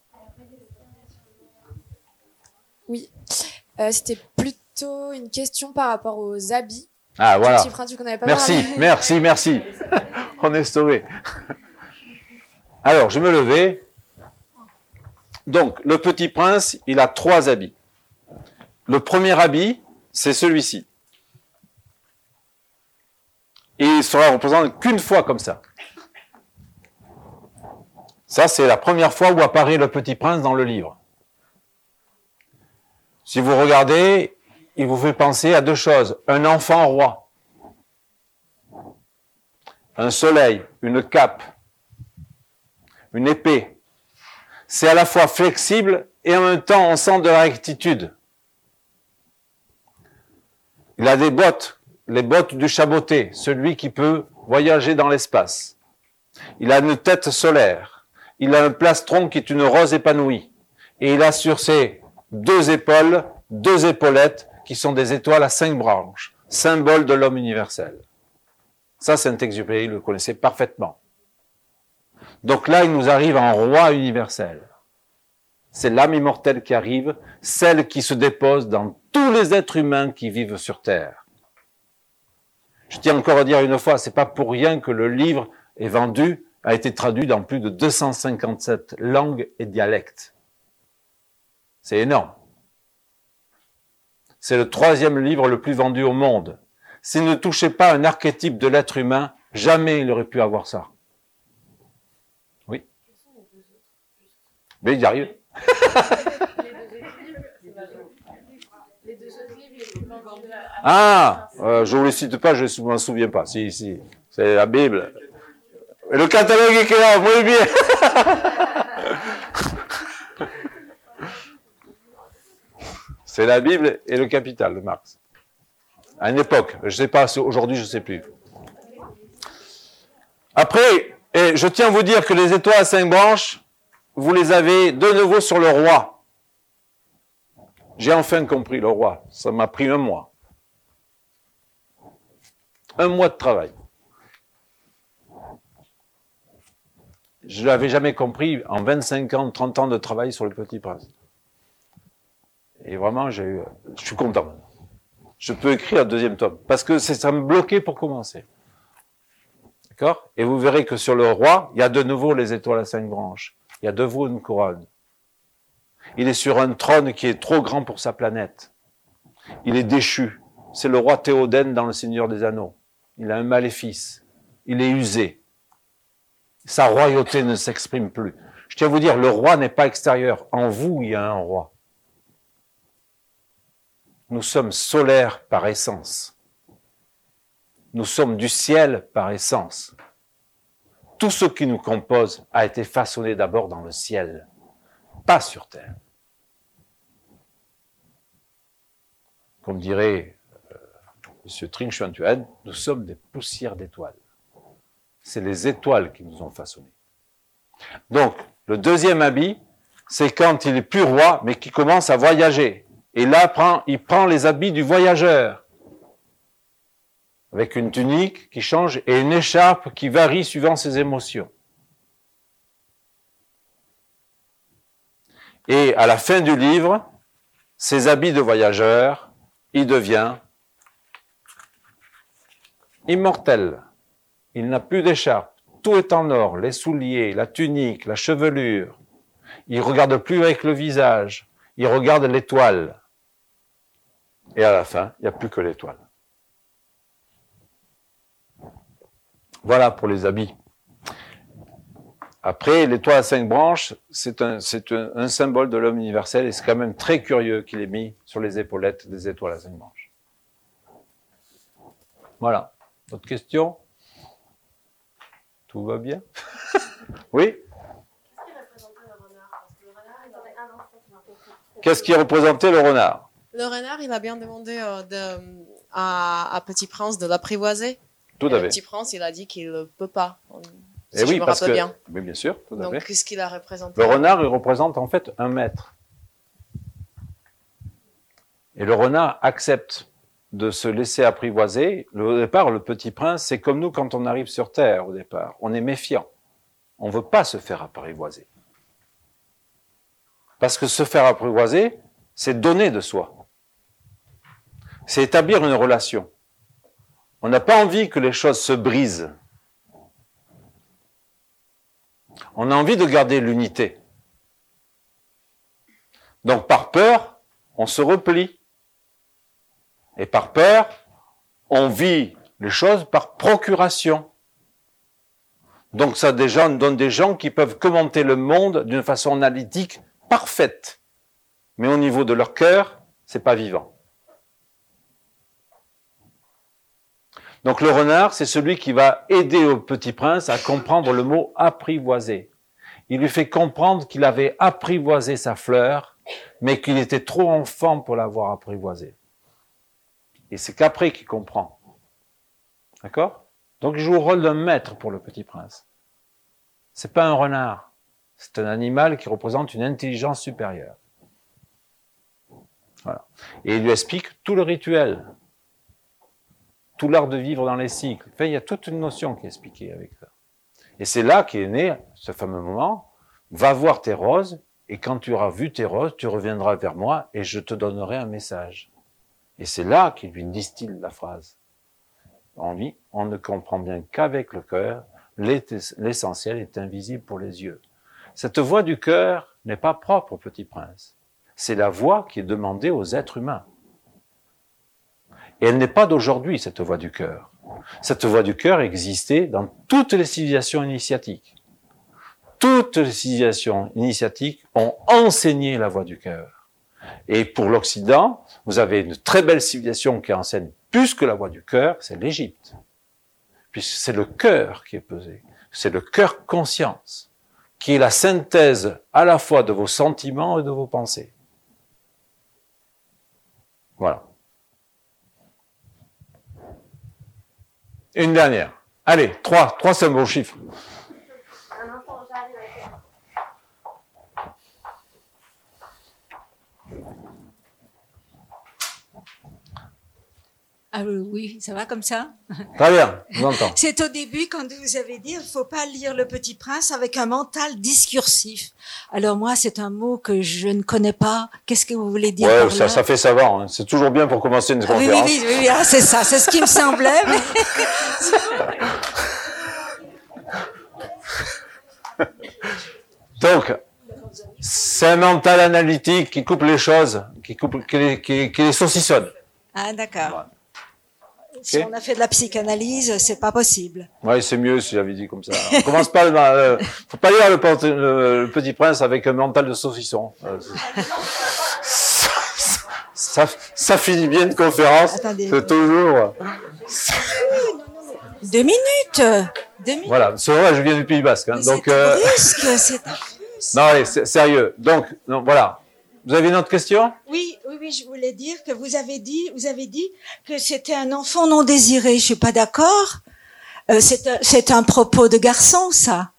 [SPEAKER 4] Oui, euh, c'était plutôt une question par rapport aux habits.
[SPEAKER 2] Ah, voilà.
[SPEAKER 4] Petit prince, qu'on n'avait pas
[SPEAKER 2] merci,
[SPEAKER 4] parlé.
[SPEAKER 2] merci, merci. On est sauvés. Alors, je me levais. Donc, le petit prince, il a trois habits. Le premier habit, c'est celui-ci. Et il sera représenté qu'une fois comme ça. Ça, c'est la première fois où apparaît le petit prince dans le livre. Si vous regardez, il vous fait penser à deux choses. Un enfant roi. Un soleil, une cape, une épée. C'est à la fois flexible et en même temps on sent de la rectitude. Il a des bottes, les bottes du chaboté, celui qui peut voyager dans l'espace. Il a une tête solaire. Il a un plastron qui est une rose épanouie. Et il a sur ses deux épaules, deux épaulettes qui sont des étoiles à cinq branches, symbole de l'homme universel. Ça, Saint-Exupéry le connaissait parfaitement. Donc là, il nous arrive en roi universel. C'est l'âme immortelle qui arrive, celle qui se dépose dans tous les êtres humains qui vivent sur Terre. Je tiens encore à dire une fois, c'est pas pour rien que le livre est vendu, a été traduit dans plus de deux cent cinquante-sept langues et dialectes. C'est énorme. C'est le troisième livre le plus vendu au monde. S'il ne touchait pas un archétype de l'être humain, jamais il aurait pu avoir ça. Oui. Mais il y arrive. Ah, euh, je ne vous les cite pas, je ne m'en souviens pas. Si, si, c'est la Bible. Et le catalogue est là, vous bien. C'est la Bible et le Capital de Marx. À une époque, je ne sais pas, aujourd'hui je ne sais plus. Après, et je tiens à vous dire que les étoiles à cinq branches, vous les avez de nouveau sur le roi. J'ai enfin compris le roi. Ça m'a pris un mois. Un mois de travail. Je ne l'avais jamais compris en vingt-cinq ans, trente ans de travail sur le Petit Prince. Et vraiment, j'ai eu, je suis content maintenant. Je peux écrire un deuxième tome. Parce que ça me bloquait pour commencer. D'accord? Et vous verrez que sur le roi, il y a de nouveau les étoiles à cinq branches. Il y a de nouveau une couronne. Il est sur un trône qui est trop grand pour sa planète. Il est déchu. C'est le roi Théoden dans Le Seigneur des Anneaux. Il a un maléfice. Il est usé. Sa royauté ne s'exprime plus. Je tiens à vous dire, le roi n'est pas extérieur. En vous, il y a un roi. Nous sommes solaires par essence. Nous sommes du ciel par essence. tout ce qui nous compose a été façonné d'abord dans le ciel, pas sur terre. Comme dirait euh, M. Trinh Xuan Tuan, nous sommes des poussières d'étoiles. C'est les étoiles qui nous ont façonnés. Donc, le deuxième habit, c'est quand il est plus roi, mais qui commence à voyager. Et là, prend, il prend les habits du voyageur, avec une tunique qui change et une écharpe qui varie suivant ses émotions. Et à la fin du livre, ses habits de voyageur, il devient immortel. Il n'a plus d'écharpe. Tout est en or, les souliers, la tunique, la chevelure. Il ne regarde plus avec le visage, il regarde l'étoile. Et à la fin, il n'y a plus que l'étoile. Voilà pour les habits. Après, l'étoile à cinq branches, c'est un, c'est un, un symbole de l'homme universel et c'est quand même très curieux qu'il ait mis sur les épaulettes des étoiles à cinq branches. Voilà. D'autres questions? Tout va bien? Oui? Qu'est-ce qui représentait le renard?
[SPEAKER 5] Le renard, il a bien demandé euh, de, à, à Petit Prince de l'apprivoiser.
[SPEAKER 2] Tout à fait.
[SPEAKER 5] Le Petit Prince, il a dit qu'il ne peut pas. Si
[SPEAKER 2] Et
[SPEAKER 5] je
[SPEAKER 2] oui,
[SPEAKER 5] me
[SPEAKER 2] parce
[SPEAKER 5] rappelle
[SPEAKER 2] que,
[SPEAKER 5] bien.
[SPEAKER 2] oui, bien sûr, tout à
[SPEAKER 5] Donc,
[SPEAKER 2] fait.
[SPEAKER 5] qu'est-ce qu'il a représenté?
[SPEAKER 2] Le renard, il représente en fait un maître. Et le renard accepte de se laisser apprivoiser. Au départ, le Petit Prince, c'est comme nous quand on arrive sur Terre au départ. On est méfiant. On ne veut pas se faire apprivoiser. Parce que se faire apprivoiser, c'est donner de soi. C'est établir une relation. On n'a pas envie que les choses se brisent. On a envie de garder l'unité. Donc par peur, on se replie. Et par peur, on vit les choses par procuration. Donc ça des gens, donne des gens qui peuvent commenter le monde d'une façon analytique parfaite. Mais au niveau de leur cœur, c'est pas vivant. Donc le renard, c'est celui qui va aider au Petit Prince à comprendre le mot apprivoiser. Il lui fait comprendre qu'il avait apprivoisé sa fleur, mais qu'il était trop enfant pour l'avoir apprivoisée. Et c'est qu'après qu'il comprend. D'accord? Donc il joue le rôle d'un maître pour le Petit Prince. C'est pas un renard. C'est un animal qui représente une intelligence supérieure. Voilà. Et il lui explique tout le rituel. Tout l'art de vivre dans les cycles. Enfin, il y a toute une notion qui est expliquée avec ça. Et c'est là qu'est né ce fameux moment. Va voir tes roses, et quand tu auras vu tes roses, tu reviendras vers moi, et je te donnerai un message. Et c'est là qu'il lui distille la phrase. On dit, on ne comprend bien qu'avec le cœur, l'essentiel est invisible pour les yeux. Cette voix du cœur n'est pas propre au Petit Prince. C'est la voix qui est demandée aux êtres humains. Et elle n'est pas d'aujourd'hui, cette voix du cœur. Cette voix du cœur existait dans toutes les civilisations initiatiques. Toutes les civilisations initiatiques ont enseigné la voix du cœur. Et pour l'Occident, vous avez une très belle civilisation qui enseigne plus que la voix du cœur, c'est l'Égypte. Puisque c'est le cœur qui est pesé. C'est le cœur conscience, qui est la synthèse à la fois de vos sentiments et de vos pensées. Voilà. Une dernière. Allez, trois. Trois, c'est un bon chiffre.
[SPEAKER 1] Un instant, j'arrive avec ça.
[SPEAKER 6] Ah oui, ça va comme ça?
[SPEAKER 2] Très bien, je vous entends.
[SPEAKER 6] C'est au début quand vous avez dit il faut pas lire Le Petit Prince avec un mental discursif. Alors moi, c'est un mot que je ne connais pas. Qu'est-ce que vous voulez dire
[SPEAKER 2] Ouais,
[SPEAKER 6] par
[SPEAKER 2] ça,
[SPEAKER 6] là?
[SPEAKER 2] ça fait savoir. Hein. C'est toujours bien pour commencer une
[SPEAKER 6] Ah, oui,
[SPEAKER 2] conférence.
[SPEAKER 6] oui, oui, oui, ah, c'est ça, c'est ce qui me semblait. Mais...
[SPEAKER 2] Donc, c'est un mental analytique qui coupe les choses, qui coupe, qui les, qui, qui les saucissonne.
[SPEAKER 6] Ah d'accord.
[SPEAKER 2] Ouais.
[SPEAKER 6] Si
[SPEAKER 2] Ok.
[SPEAKER 6] on a fait de la psychanalyse, c'est pas possible.
[SPEAKER 2] Oui, c'est mieux si j'avais dit comme ça. On commence pas, le, euh, faut pas lire le, le, le Petit Prince avec un mental de saucisson. Euh, ça, ça, ça finit bien une conférence.
[SPEAKER 6] Attendez.
[SPEAKER 2] C'est toujours.
[SPEAKER 6] Deux minutes. Deux minutes.
[SPEAKER 2] Voilà, c'est vrai, je viens du Pays Basque. Hein,
[SPEAKER 6] Mais
[SPEAKER 2] donc,
[SPEAKER 6] c'est
[SPEAKER 2] euh...
[SPEAKER 6] brusque, c'est brusque.
[SPEAKER 2] non, allez, c'est sérieux. Donc, non, voilà. Vous avez une autre question?
[SPEAKER 6] Oui, oui, oui, je voulais dire que vous avez dit, vous avez dit que c'était un enfant non désiré. Je suis pas d'accord. Euh, c'est un, c'est un propos de garçon, ça.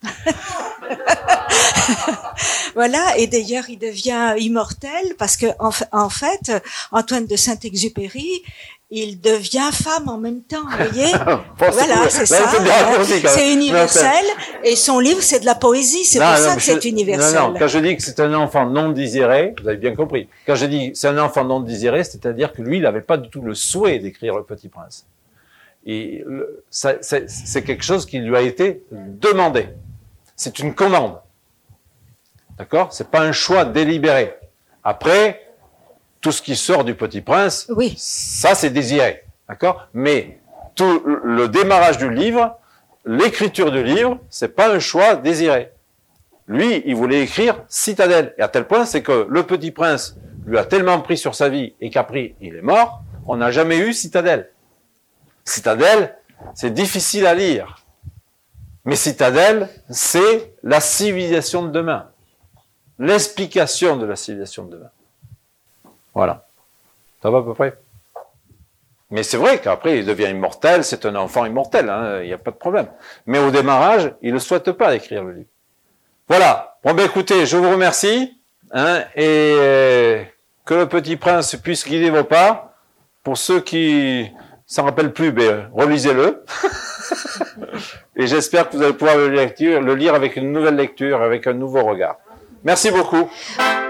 [SPEAKER 6] Voilà. Et d'ailleurs, il devient immortel parce que, en, en fait, Antoine de Saint-Exupéry, il devient femme en même temps, vous voyez. Voilà, c'est ça. C'est universel. Et son livre, c'est de la poésie. C'est pour ça que c'est universel.
[SPEAKER 2] Non, non, quand je dis que c'est un enfant non désiré, vous avez bien compris. Quand je dis que c'est un enfant non désiré, c'est-à-dire que lui, il n'avait pas du tout le souhait d'écrire Le Petit Prince. Et ça, c'est, c'est quelque chose qui lui a été demandé. C'est une commande. D'accord? C'est pas un choix délibéré. Après, tout ce qui sort du Petit Prince,
[SPEAKER 6] oui,
[SPEAKER 2] ça c'est désiré, d'accord? Mais tout le démarrage du livre, l'écriture du livre, c'est pas un choix désiré. Lui, il voulait écrire Citadelle, et à tel point, c'est que le Petit Prince lui a tellement pris sur sa vie et qu'après il est mort, on n'a jamais eu Citadelle. Citadelle, c'est difficile à lire, mais Citadelle, c'est la civilisation de demain, l'explication de la civilisation de demain. Voilà. Ça va à peu près. Mais c'est vrai qu'après, il devient immortel, c'est un enfant immortel, hein, il n'y a pas de problème. Mais au démarrage, il ne souhaite pas écrire le livre. Voilà. Bon, ben écoutez, je vous remercie, hein, et euh, que le Petit Prince puisse guider vos pas. Pour ceux qui s'en rappellent plus, ben, relisez-le. Et j'espère que vous allez pouvoir le lire, le lire avec une nouvelle lecture, avec un nouveau regard. Merci beaucoup.